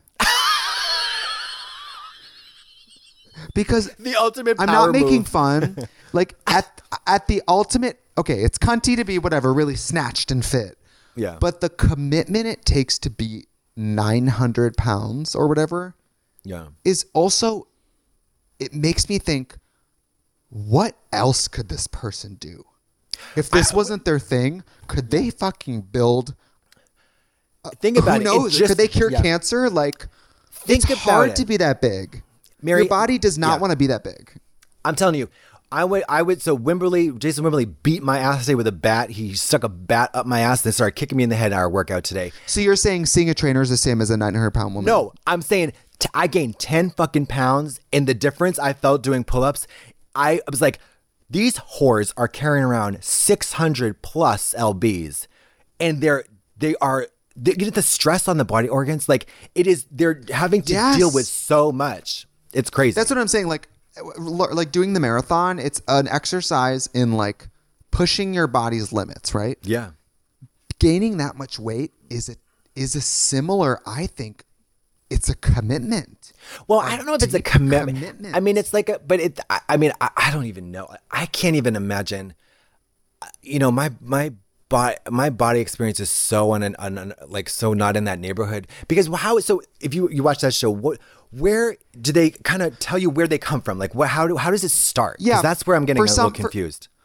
Because The ultimate I'm power not making move. fun. Like at at the ultimate, okay, it's cunty to be whatever, really snatched and fit. Yeah. But the commitment it takes to be nine hundred pounds or whatever Yeah. is also, it makes me think, what else could this person do? If this wasn't their thing, could they fucking build? Think about Who it. knows? It just, could they cure yeah. cancer? Like, Think it's about hard it. to be that big. Mary- Your body does not yeah. want to be that big. I'm telling you, I would, I would. So Wimberly, Jason Wimberly beat my ass today with a bat. He stuck a bat up my ass and started kicking me in the head at our workout today. So you're saying seeing a trainer is the same as a nine hundred pound woman? No, I'm saying t- I gained ten fucking pounds, and the difference I felt doing pull-ups, I was like, these whores are carrying around six hundred plus lbs, and they're they are they get the stress on the body organs. Like it is, they're having to Yes. deal with so much. It's crazy. That's what I'm saying. Like, like doing the marathon, it's an exercise in like pushing your body's limits, right? yeah. Gaining that much weight is a is a similar. I think it's a commitment. Well, I don't know if it's a deep commitment. commitment. I mean, it's like a, but it, I, I mean, I, I don't even know. I can't even imagine, you know, my, my body, my body experience is so on an, on an, like, so not in that neighborhood because how, so if you, you watch that show, what, where do they kind of tell you where they come from? Like what, how do, how does it start? 'Cause Yeah, that's where I'm getting for a some- little for- confused.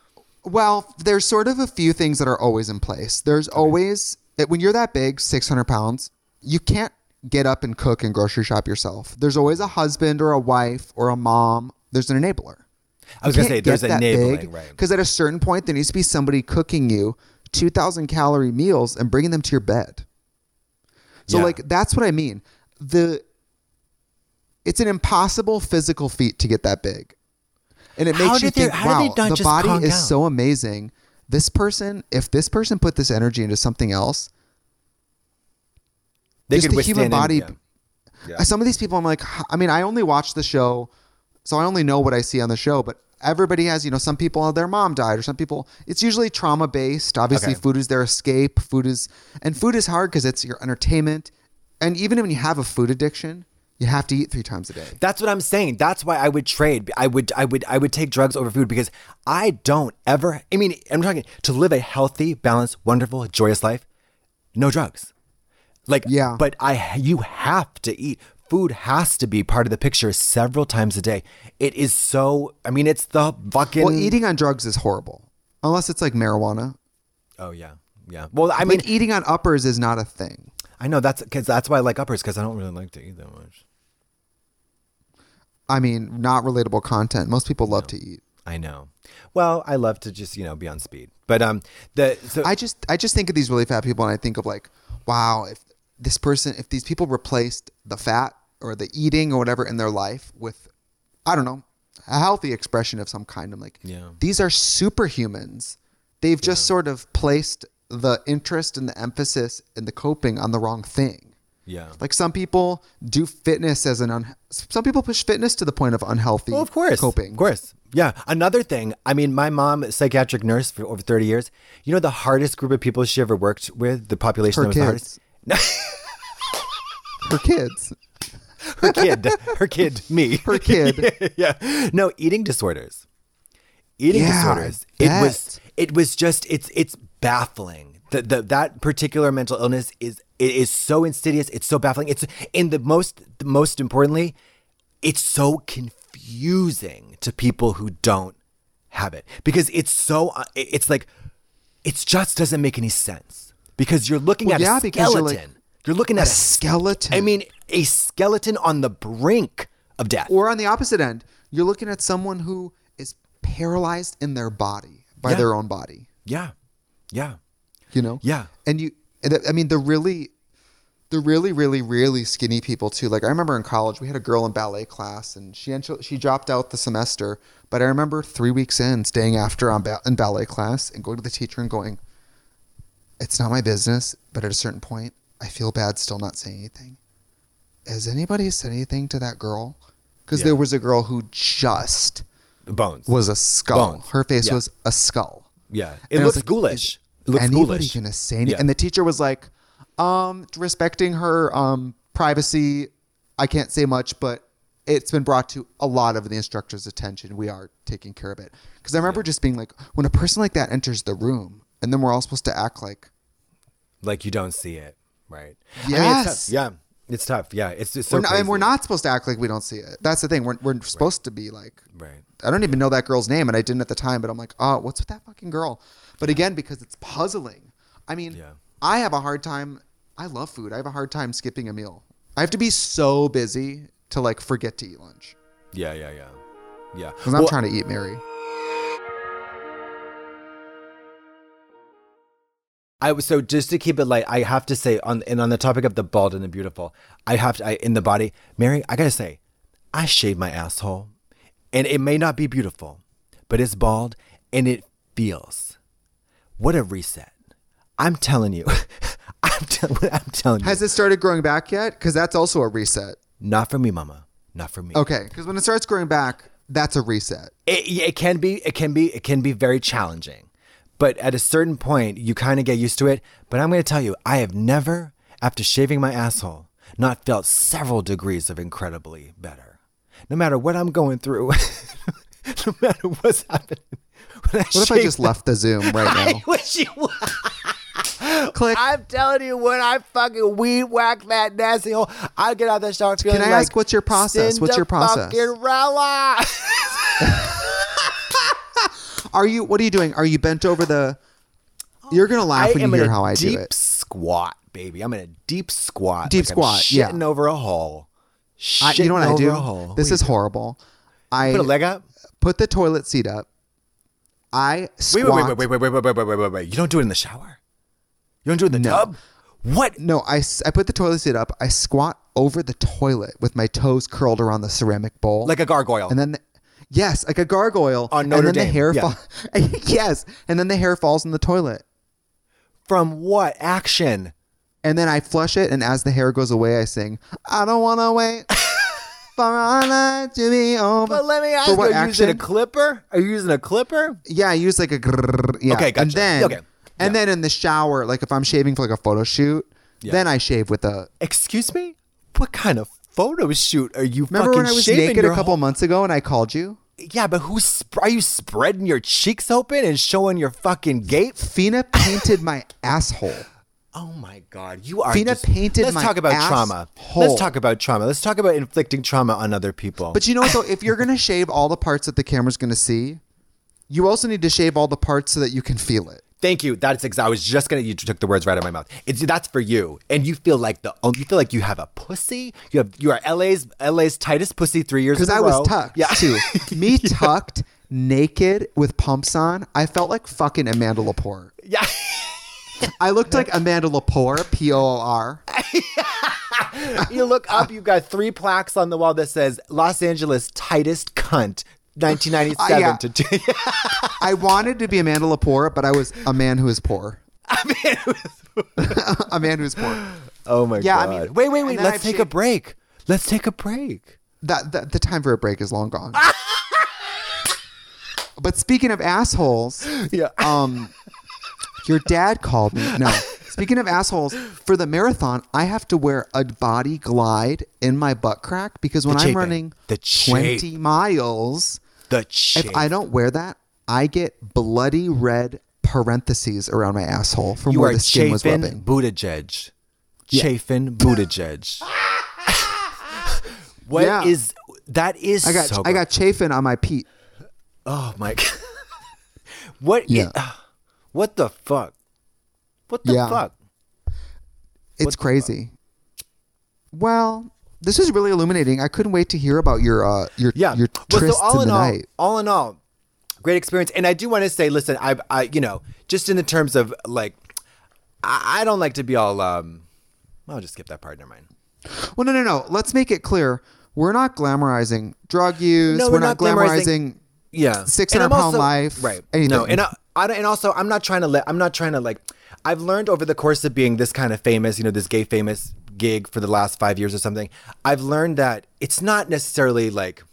Well, there's sort of a few things that are always in place. There's okay. always, when you're that big, six hundred pounds, you can't get up and cook and grocery shop yourself. There's always a husband or a wife or a mom. There's an enabler. I was going to say, there's enabling, right? Because at a certain point, there needs to be somebody cooking you two thousand calorie meals and bringing them to your bed. So yeah. like, that's what I mean. The It's an impossible physical feat to get that big. And it how makes you they, think, wow, the body is down? so amazing. This person, if this person put this energy into something else, they just could the human body. In, yeah. Yeah. Some of these people, I'm like, I mean, I only watch the show, so I only know what I see on the show, but everybody has, you know, some people, their mom died, or some people, it's usually trauma based. Obviously, okay. food is their escape. Food is, and food is hard because it's your entertainment. And even when you have a food addiction, you have to eat three times a day. That's what I'm saying. That's why I would trade. I would, I would, I would take drugs over food because I don't ever, I mean, I'm talking to live a healthy, balanced, wonderful, joyous life. No drugs. Like, yeah. But I, you have to eat. Food has to be part of the picture several times a day. It is so, I mean, it's the fucking. Well, eating on drugs is horrible. Unless it's like marijuana. Oh, yeah. Yeah. Well, I mean. Like eating on uppers is not a thing. I know that's because that's why I like uppers, because I don't really like to eat that much. I mean, not relatable content. Most people love to eat. I know. Well, I love to just, you know, be on speed. But um, the so I just I just think of these really fat people, and I think of like, wow, if this person, if these people replaced the fat or the eating or whatever in their life with, I don't know, a healthy expression of some kind. I'm like, yeah. these are superhumans. They've yeah. just sort of placed the interest and the emphasis and the coping on the wrong thing. Yeah. Like some people do fitness as an, un- some people push fitness to the point of unhealthy well, of course. coping. Of course. Yeah. Another thing, I mean, my mom, psychiatric nurse for over thirty years, you know, the hardest group of people she ever worked with, the population Her that was kids. the hardest. Her kids. Her kid. Her kid. Me. Her kid. yeah. No, eating disorders. Eating yeah, disorders. It was, it was just, it's, it's baffling. The, the, that particular mental illness is, it is so insidious. It's so baffling. It's in the most, the most importantly, it's so confusing to people who don't have it, because it's so, it's like, it just doesn't make any sense, because you're looking well, at yeah, a skeleton. You're, like, you're looking at a, a skeleton. I mean, a skeleton on the brink of death. Or on the opposite end, you're looking at someone who is paralyzed in their body by yeah. their own body. Yeah. Yeah. You know? Yeah. And you, I mean, the really, the really, really, really skinny people too. Like I remember in college, we had a girl in ballet class, and she she dropped out the semester. But I remember three weeks in, staying after on ba- in ballet class and going to the teacher and going, "It's not my business, but at a certain point, I feel bad still not saying anything. Has anybody said anything to that girl?" Because yeah. there was a girl who just bones was a skull. Bones. Her face yeah. was a skull. Yeah, it looks like, ghoulish. It looks anybody ghoulish. Gonna say anything? Yeah. And the teacher was like, um, respecting her um privacy, I can't say much, but it's been brought to a lot of the instructor's attention. We are taking care of it. Because I remember yeah. just being like, when a person like that enters the room, and then we're all supposed to act like, like you don't see it, right? Yes. I mean, it's yeah, it's tough. Yeah, it's just so. We're not, crazy. and we're not supposed to act like we don't see it. That's the thing. We're we're supposed right. to be like, right. I don't even know that girl's name, and I didn't at the time. But I'm like, oh, what's with that fucking girl? But again, because it's puzzling. I mean, yeah. I have a hard time. I love food. I have a hard time skipping a meal. I have to be so busy to like forget to eat lunch. Yeah, yeah, yeah, yeah. Because well, I'm trying to eat Mary. I was so just to keep it light. I have to say on and on the topic of the bald and the beautiful, I have to I, in the body, Mary. I gotta say, I shave my asshole, and it may not be beautiful, but it's bald and it feels. What a reset! I'm telling you. I'm, te- I'm telling you. Has it started growing back yet? Because that's also a reset. Not for me, mama. Not for me. Okay, because when it starts growing back, that's a reset. It, it can be. It can be. It can be very challenging. But at a certain point, you kind of get used to it. But I'm going to tell you, I have never, after shaving my asshole, not felt several degrees of incredibly better. No matter what I'm going through, no matter what's happening. What if I just left the Zoom right now? I wish you would. Click. I'm telling you, when I fucking weed whack that nasty hole, I get out of that shower feeling like. Can I like ask what's your process? What's your process? Cinderella. Are you? What are you doing? Are you bent over the? You're gonna laugh I when you am hear in a how I deep do it. squat, baby. I'm in a deep squat. Deep like squat, I'm yeah. shitting over a hole. I, you know what Shitting I over do? a hole. This What is do you do? horrible. I Put a leg up. put the toilet seat up. I Wait, squat. wait, wait, wait, wait, wait, wait, wait, wait, wait, wait. You don't do it in the shower? You don't do it in the No. tub? What? No, I, s- I put the toilet seat up. I squat over the toilet with my toes curled around the ceramic bowl. Like a gargoyle. And then, the, yes, like a gargoyle. On Notre and then Dame, the hair yeah. fall- yes, and then the hair falls in the toilet. From what action? And then I flush it, and as the hair goes away, I sing, I don't want to wait for our night to be over. But let me ask For you, what are you using a action? clipper? Are you using a clipper? Yeah, I use like a grrrr, yeah. Okay, And gotcha. then, Okay. and then in the shower, like if I'm shaving for like a photo shoot, Yeah. then I shave with a. Excuse me? What kind of photo shoot are you Remember fucking when I was shaving naked a your couple whole- months ago and I called you? Yeah, but who's sp- are you spreading your cheeks open and showing your fucking gape? Fina painted my asshole. Oh my God, you are. Fina just, painted Let's my talk about trauma. asshole. Let's talk about trauma. Let's talk about inflicting trauma on other people. But you know what though? If you're gonna shave all the parts that the camera's gonna see, you also need to shave all the parts so that you can feel it. Thank you. That's exactly. I was just gonna. You took the words right out of my mouth. It's that's for you, and you feel like the. You feel like you have a pussy. You have. You are L A's L A's tightest pussy three years. Because in a I was row. tucked Yeah. too. Me tucked, naked with pumps on. I felt like fucking Amanda Lepore. Yeah. I looked like Amanda Lepore, P O O R. You look up. You've got three plaques on the wall that says Los Angeles tightest cunt. nineteen ninety-seven Uh, yeah. to two. I wanted to be Amanda Lepore, but I was a man who is poor. A man who is poor. Oh my Yeah, I God. mean, wait, wait, and wait. then Let's I've take a shaved- break. Let's take a break. That, that the time for a break is long gone. But speaking of assholes, Yeah. um, your dad called me. No, speaking of assholes, for the marathon, I have to wear a body glide in my butt crack because when The I'm chafing. running The twenty chafe. miles, The chafe. if I don't wear that, I get bloody red parentheses around my asshole from you where are the skin was chafing rubbing. Buttigieg. Yeah. Chafing Buttigieg. What is Yeah. that? Is I got so I got chafing on my Pete. Oh my God. What? Yeah. i- what the fuck? What the Yeah. fuck? It's the crazy. Well, this is really illuminating. I couldn't wait to hear about your uh your Yeah. your Well, trysts so all in in the all, night. all in all, great experience. And I do want to say, listen, I, I, you know, just in the terms of like, I, I don't like to be all. um I'll just skip that part. Never mind. Well, no, no, no. Let's make it clear. We're not glamorizing drug use. No, we're, we're not not glamorizing- glamorizing Yeah, six And hundred I'm pound also- life. Right. Anything. No, and I, I don't, and also I'm not trying to let. I'm not trying to like. I've learned over the course of being this kind of famous, you know, this gay famous gig for the last five years or something. I've learned that it's not necessarily like.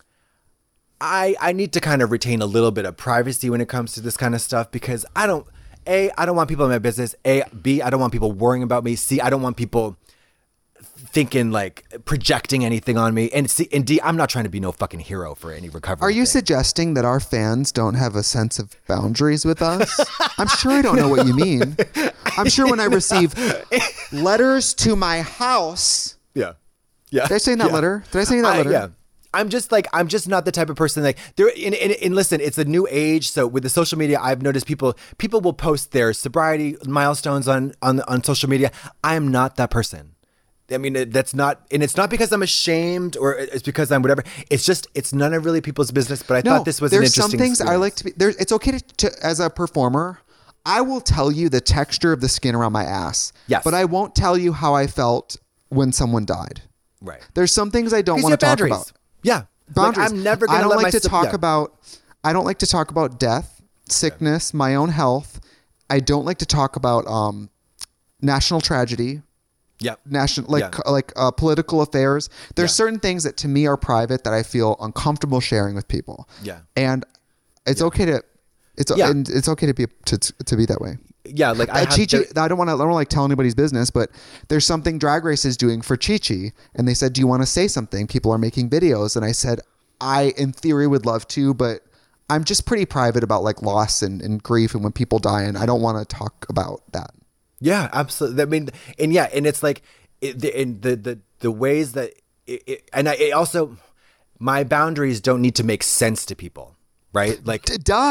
I I need to kind of retain a little bit of privacy when it comes to this kind of stuff because I don't. A, I don't want people in my business. A, B, I don't want people worrying about me. C, I don't want people thinking like projecting anything on me. And C, and D, I'm not trying to be no fucking hero for any recovery. Are you thing. suggesting that our fans don't have a sense of boundaries with us? I'm sure I don't know what you mean. I'm sure when I receive letters to my house. Yeah. Yeah. Did I say in that Yeah. letter? Did I say in that I- letter? yeah. I'm just like, I'm just not the type of person like there. And, and, and listen, it's a new age. So with the social media, I've noticed people, people will post their sobriety milestones on, on, on social media. I am not that person. I mean, it, that's not, and it's not because I'm ashamed or it's because I'm whatever. It's just, it's none of really people's business. But I No, thought this was an there's interesting some things I experience. like to be there. It's okay to, to, as a performer, I will tell you the texture of the skin around my ass. Yes. But I won't tell you how I felt when someone died. Right. There's some things I don't Because want you to have talk boundaries. about. Yeah. Boundaries. Like, I'm never going I don't let like to myself- talk yeah. about. I don't like to talk about death, sickness, my own health. I don't like to talk about um, national tragedy, Yeah. national like Yeah. like uh, political affairs. There's Yeah. certain things that to me are private that I feel uncomfortable sharing with people. Yeah. and it's okay to. It's Yeah. and it's okay to be to to be that way. Yeah. Like I Uh, have Chi Chi, the- I don't want to. I don't like tell anybody's business, but there's something Drag Race is doing for Chi Chi, and they said, "Do you want to say something?" People are making videos, and I said, "I, in theory, would love to, but I'm just pretty private about like loss and, and grief, and when people die, and I don't want to talk about that." Yeah, absolutely. I mean, and yeah, and it's like, it, the, and the the the ways that, it, it, and I it also, my boundaries don't need to make sense to people, right? Like, D- Duh.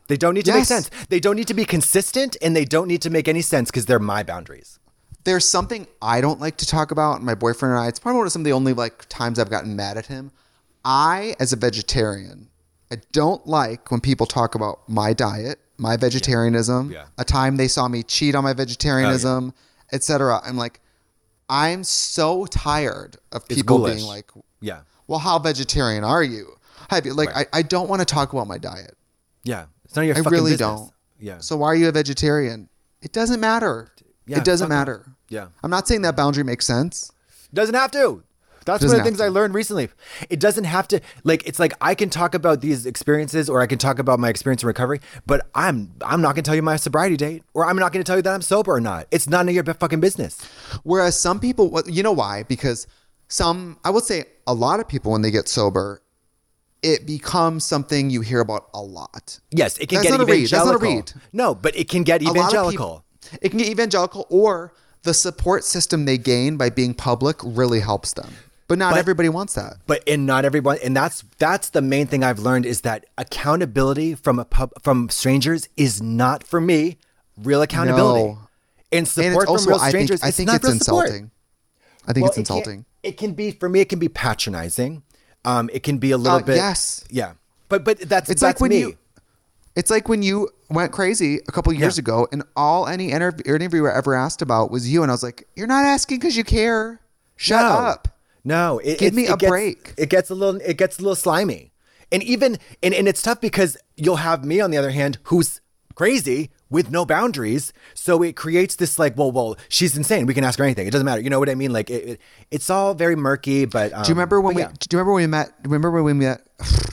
They don't need to Yes. make sense. They don't need to be consistent, and they don't need to make any sense because they're my boundaries. There's something I don't like to talk about. My boyfriend and I, it's probably one of some of the only like times I've gotten mad at him. I, as a vegetarian, I don't like when people talk about my diet, my vegetarianism, Yeah. a time they saw me cheat on my vegetarianism, et cetera. I'm like, I'm so tired of It's people ghoulish. being like, Yeah. well, how vegetarian are you? Have you like, Right. I, I don't want to talk about my diet. Yeah. It's none of your I fucking really business. don't. Yeah. So why are you a vegetarian? It doesn't matter. Yeah, it doesn't fuck matter. Yeah. I'm not saying that boundary makes sense. Doesn't have to. That's Doesn't one of the have things to. I learned recently. It doesn't have to, like, it's like I can talk about these experiences or I can talk about my experience in recovery, but I'm I'm not going to tell you my sobriety date or I'm not going to tell you that I'm sober or not. It's none of your fucking business. Whereas some people, well, you know why? Because some, I would say a lot of people when they get sober, it becomes something you hear about a lot. Yes, it can That's get not a read. evangelical. That's not a read. No, but it can get A lot of evangelical. people- it can get evangelical, or the support system they gain by being public really helps them. But not But- everybody wants that. But and not everyone, and that's that's the main thing I've learned is that accountability from a pub from strangers is not for me real accountability. No. And support And it's also, from real I think, strangers, I it's think not it's real support. insulting. I think Well, it's it can- insulting. It can be for me. It can be patronizing. Um, it can be a little Uh, bit. yes. Yeah. But but that's It's that's like when me. you, it's like when you went crazy a couple years Yeah. ago, and all any interv- interviewer ever asked about was you, and I was like, "You're not asking because you care. Shut No. up." No, it, Give it's- me it a gets- break. It gets a little. It gets a little slimy, and even and, and it's tough because you'll have me on the other hand who's crazy with no boundaries. So it creates this like, well, well, she's insane. We can ask her anything. It doesn't matter. You know what I mean? Like it, it it's all very murky. But um, Do you remember when but we? yeah. Do you remember when we met? Remember when we met?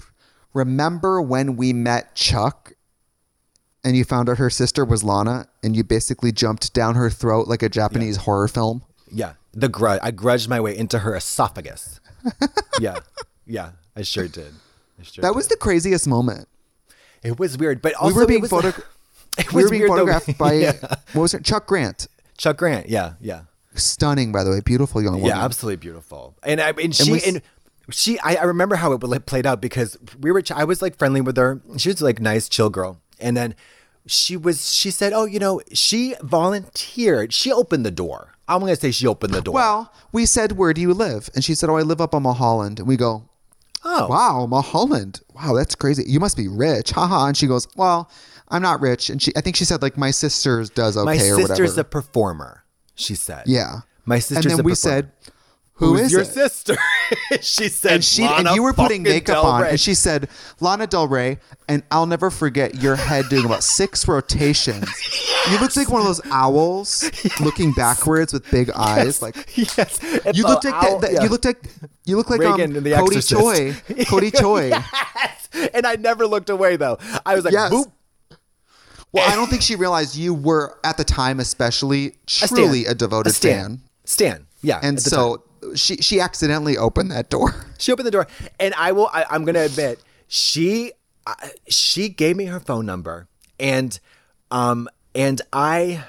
Remember when we met Chuck, and you found out her sister was Lana, and you basically jumped down her throat like a Japanese horror film. Yeah, the grudge. I grudged my way into her esophagus. yeah, yeah, I sure did. I sure That did. was the craziest moment. It was weird, but also we were being it was, photo- it We was were being weird though. photographed by Yeah. what was it? Chuck Grant. Chuck Grant. Yeah, yeah. Stunning, by the way, beautiful young woman. Yeah, absolutely beautiful. And I and she we- and, she I, I remember how it like, played out because we were I was like friendly with her. She was like nice, chill girl. And then she was she said, "Oh, you know, she volunteered. She opened the door." I'm going to say she opened the door. Well, we said, "Where do you live?" And she said, "Oh, I live up on Mulholland." And we go, oh. "Wow, Mulholland. Wow, that's crazy. You must be rich." Haha. And she goes, "Well, I'm not rich." And she I think she said like my sister's does okay My or sister's whatever. a performer, she said. Yeah. My sister's And then a we performer. said, "Who Who's is your it?" sister? she said, And she and Lana you were putting fucking makeup Del on, Rey. and she said, "Lana Del Rey." And I'll never forget your head doing about six rotations. You looked like one of those owls looking backwards with big eyes. Like yes. And you the looked like owl- that, that- yeah. you looked like you look like Reagan um, in The Cody Exorcist. Choi. Cody Choi. Yes. And I never looked away though. I was like, Yes. boop. Well, I don't think she realized you were at the time, especially A stan. truly a devoted Stan. fan. Stan. Yeah. And at the so time. she she accidentally opened that door. She opened the door, and I will. I, I'm going to admit, she uh, she gave me her phone number, and um and I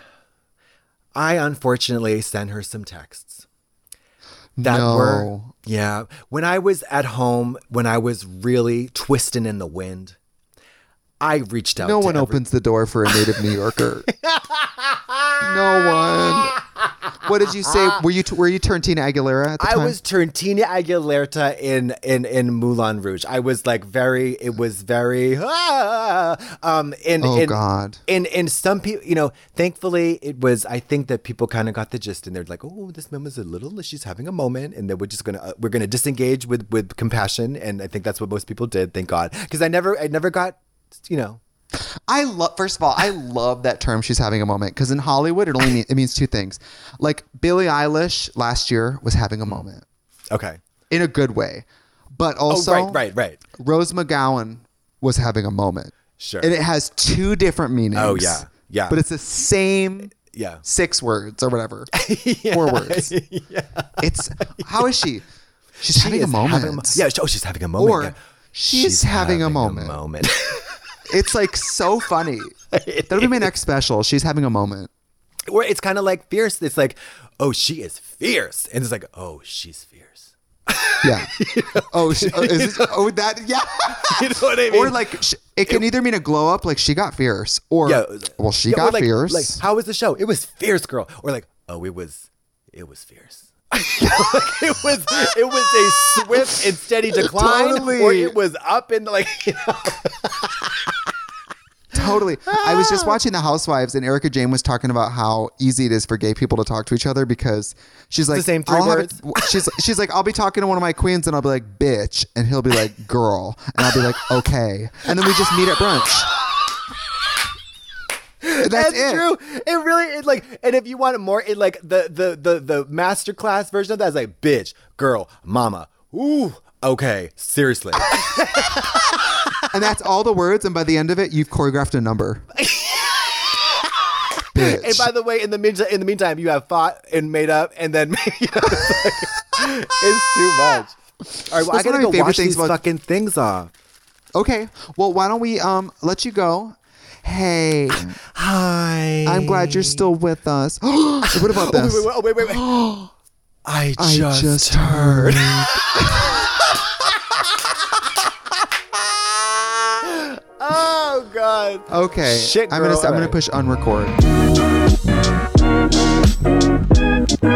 I unfortunately sent her some texts that No. were yeah. When I was at home, when I was really twisting in the wind, I reached out. No to one every- opens the door for a native New Yorker. No one. What did you say? Were you were you Tarantino Aguilera at the I time? was Tarantino Aguilera in in in Moulin Rouge. I was like very. It was very. Ah, um. And Oh, and, God. And and some people, you know, thankfully it was. I think that people kind of got the gist, and they're like, "Oh, this woman's a little. She's having a moment," and then we're just gonna uh, we're gonna disengage with with compassion, and I think that's what most people did. Thank God, because I never I never got, you know. I love. First of all, I love that term. She's having a moment because in Hollywood, it only mean, it means two things. Like Billie Eilish last year was having a moment Okay. in a good way, but also oh, right, right, right. Rose McGowan was having a moment. Sure. And it has two different meanings. Oh, yeah. Yeah. But it's the same Yeah. six words or whatever. Four words. yeah. It's how is she? She's having a is moment. having a mo- yeah. Oh, she's having a moment. Or yeah. she's, having, a moment. moment. It's like so funny. That'll be my next special. She's having a moment. Or it's kind of like fierce. It's like, oh, she is fierce, and it's like, oh, she's fierce. Yeah. You know? Oh, she, oh, is it, oh, that, yeah. You know what I mean? Or like, sh- it can it, either mean a glow up, like she got fierce, or, yeah, well, she yeah, got like, fierce. Like, how was the show? It was fierce, girl. Or like, oh, it was, it was fierce. Like it was, it was a swift and steady decline, Totally. or it was up and like, you know. Totally. I was just watching The Housewives, and Erica Jane was talking about how easy it is for gay people to talk to each other because she's like, the same three I'll have words. it- she's she's like, I'll be talking to one of my queens, and I'll be like, bitch, and he'll be like, girl, and I'll be like, okay, and then we just meet at brunch. That's, That's it. true. It really is like, and if you want it more, it like the the the the masterclass version of that is like, bitch, girl, mama, ooh, okay, seriously. And that's all the words, and by the end of it, you've choreographed a number. Bitch. And by the way, in the meantime, in the meantime, you have fought and made up, and then you know, it's, like, it's too much. All right, well, That's I one gotta of my go favorite wash things these about- fucking things off. Okay, well, why don't we um let you go? Hey, Hi. I'm glad you're still with us. What about this? Oh, wait, wait, wait, oh, wait, wait. I I just, just heard. Oh God. Okay, Shit, I'm gonna girl. I'm gonna Okay. push unrecord.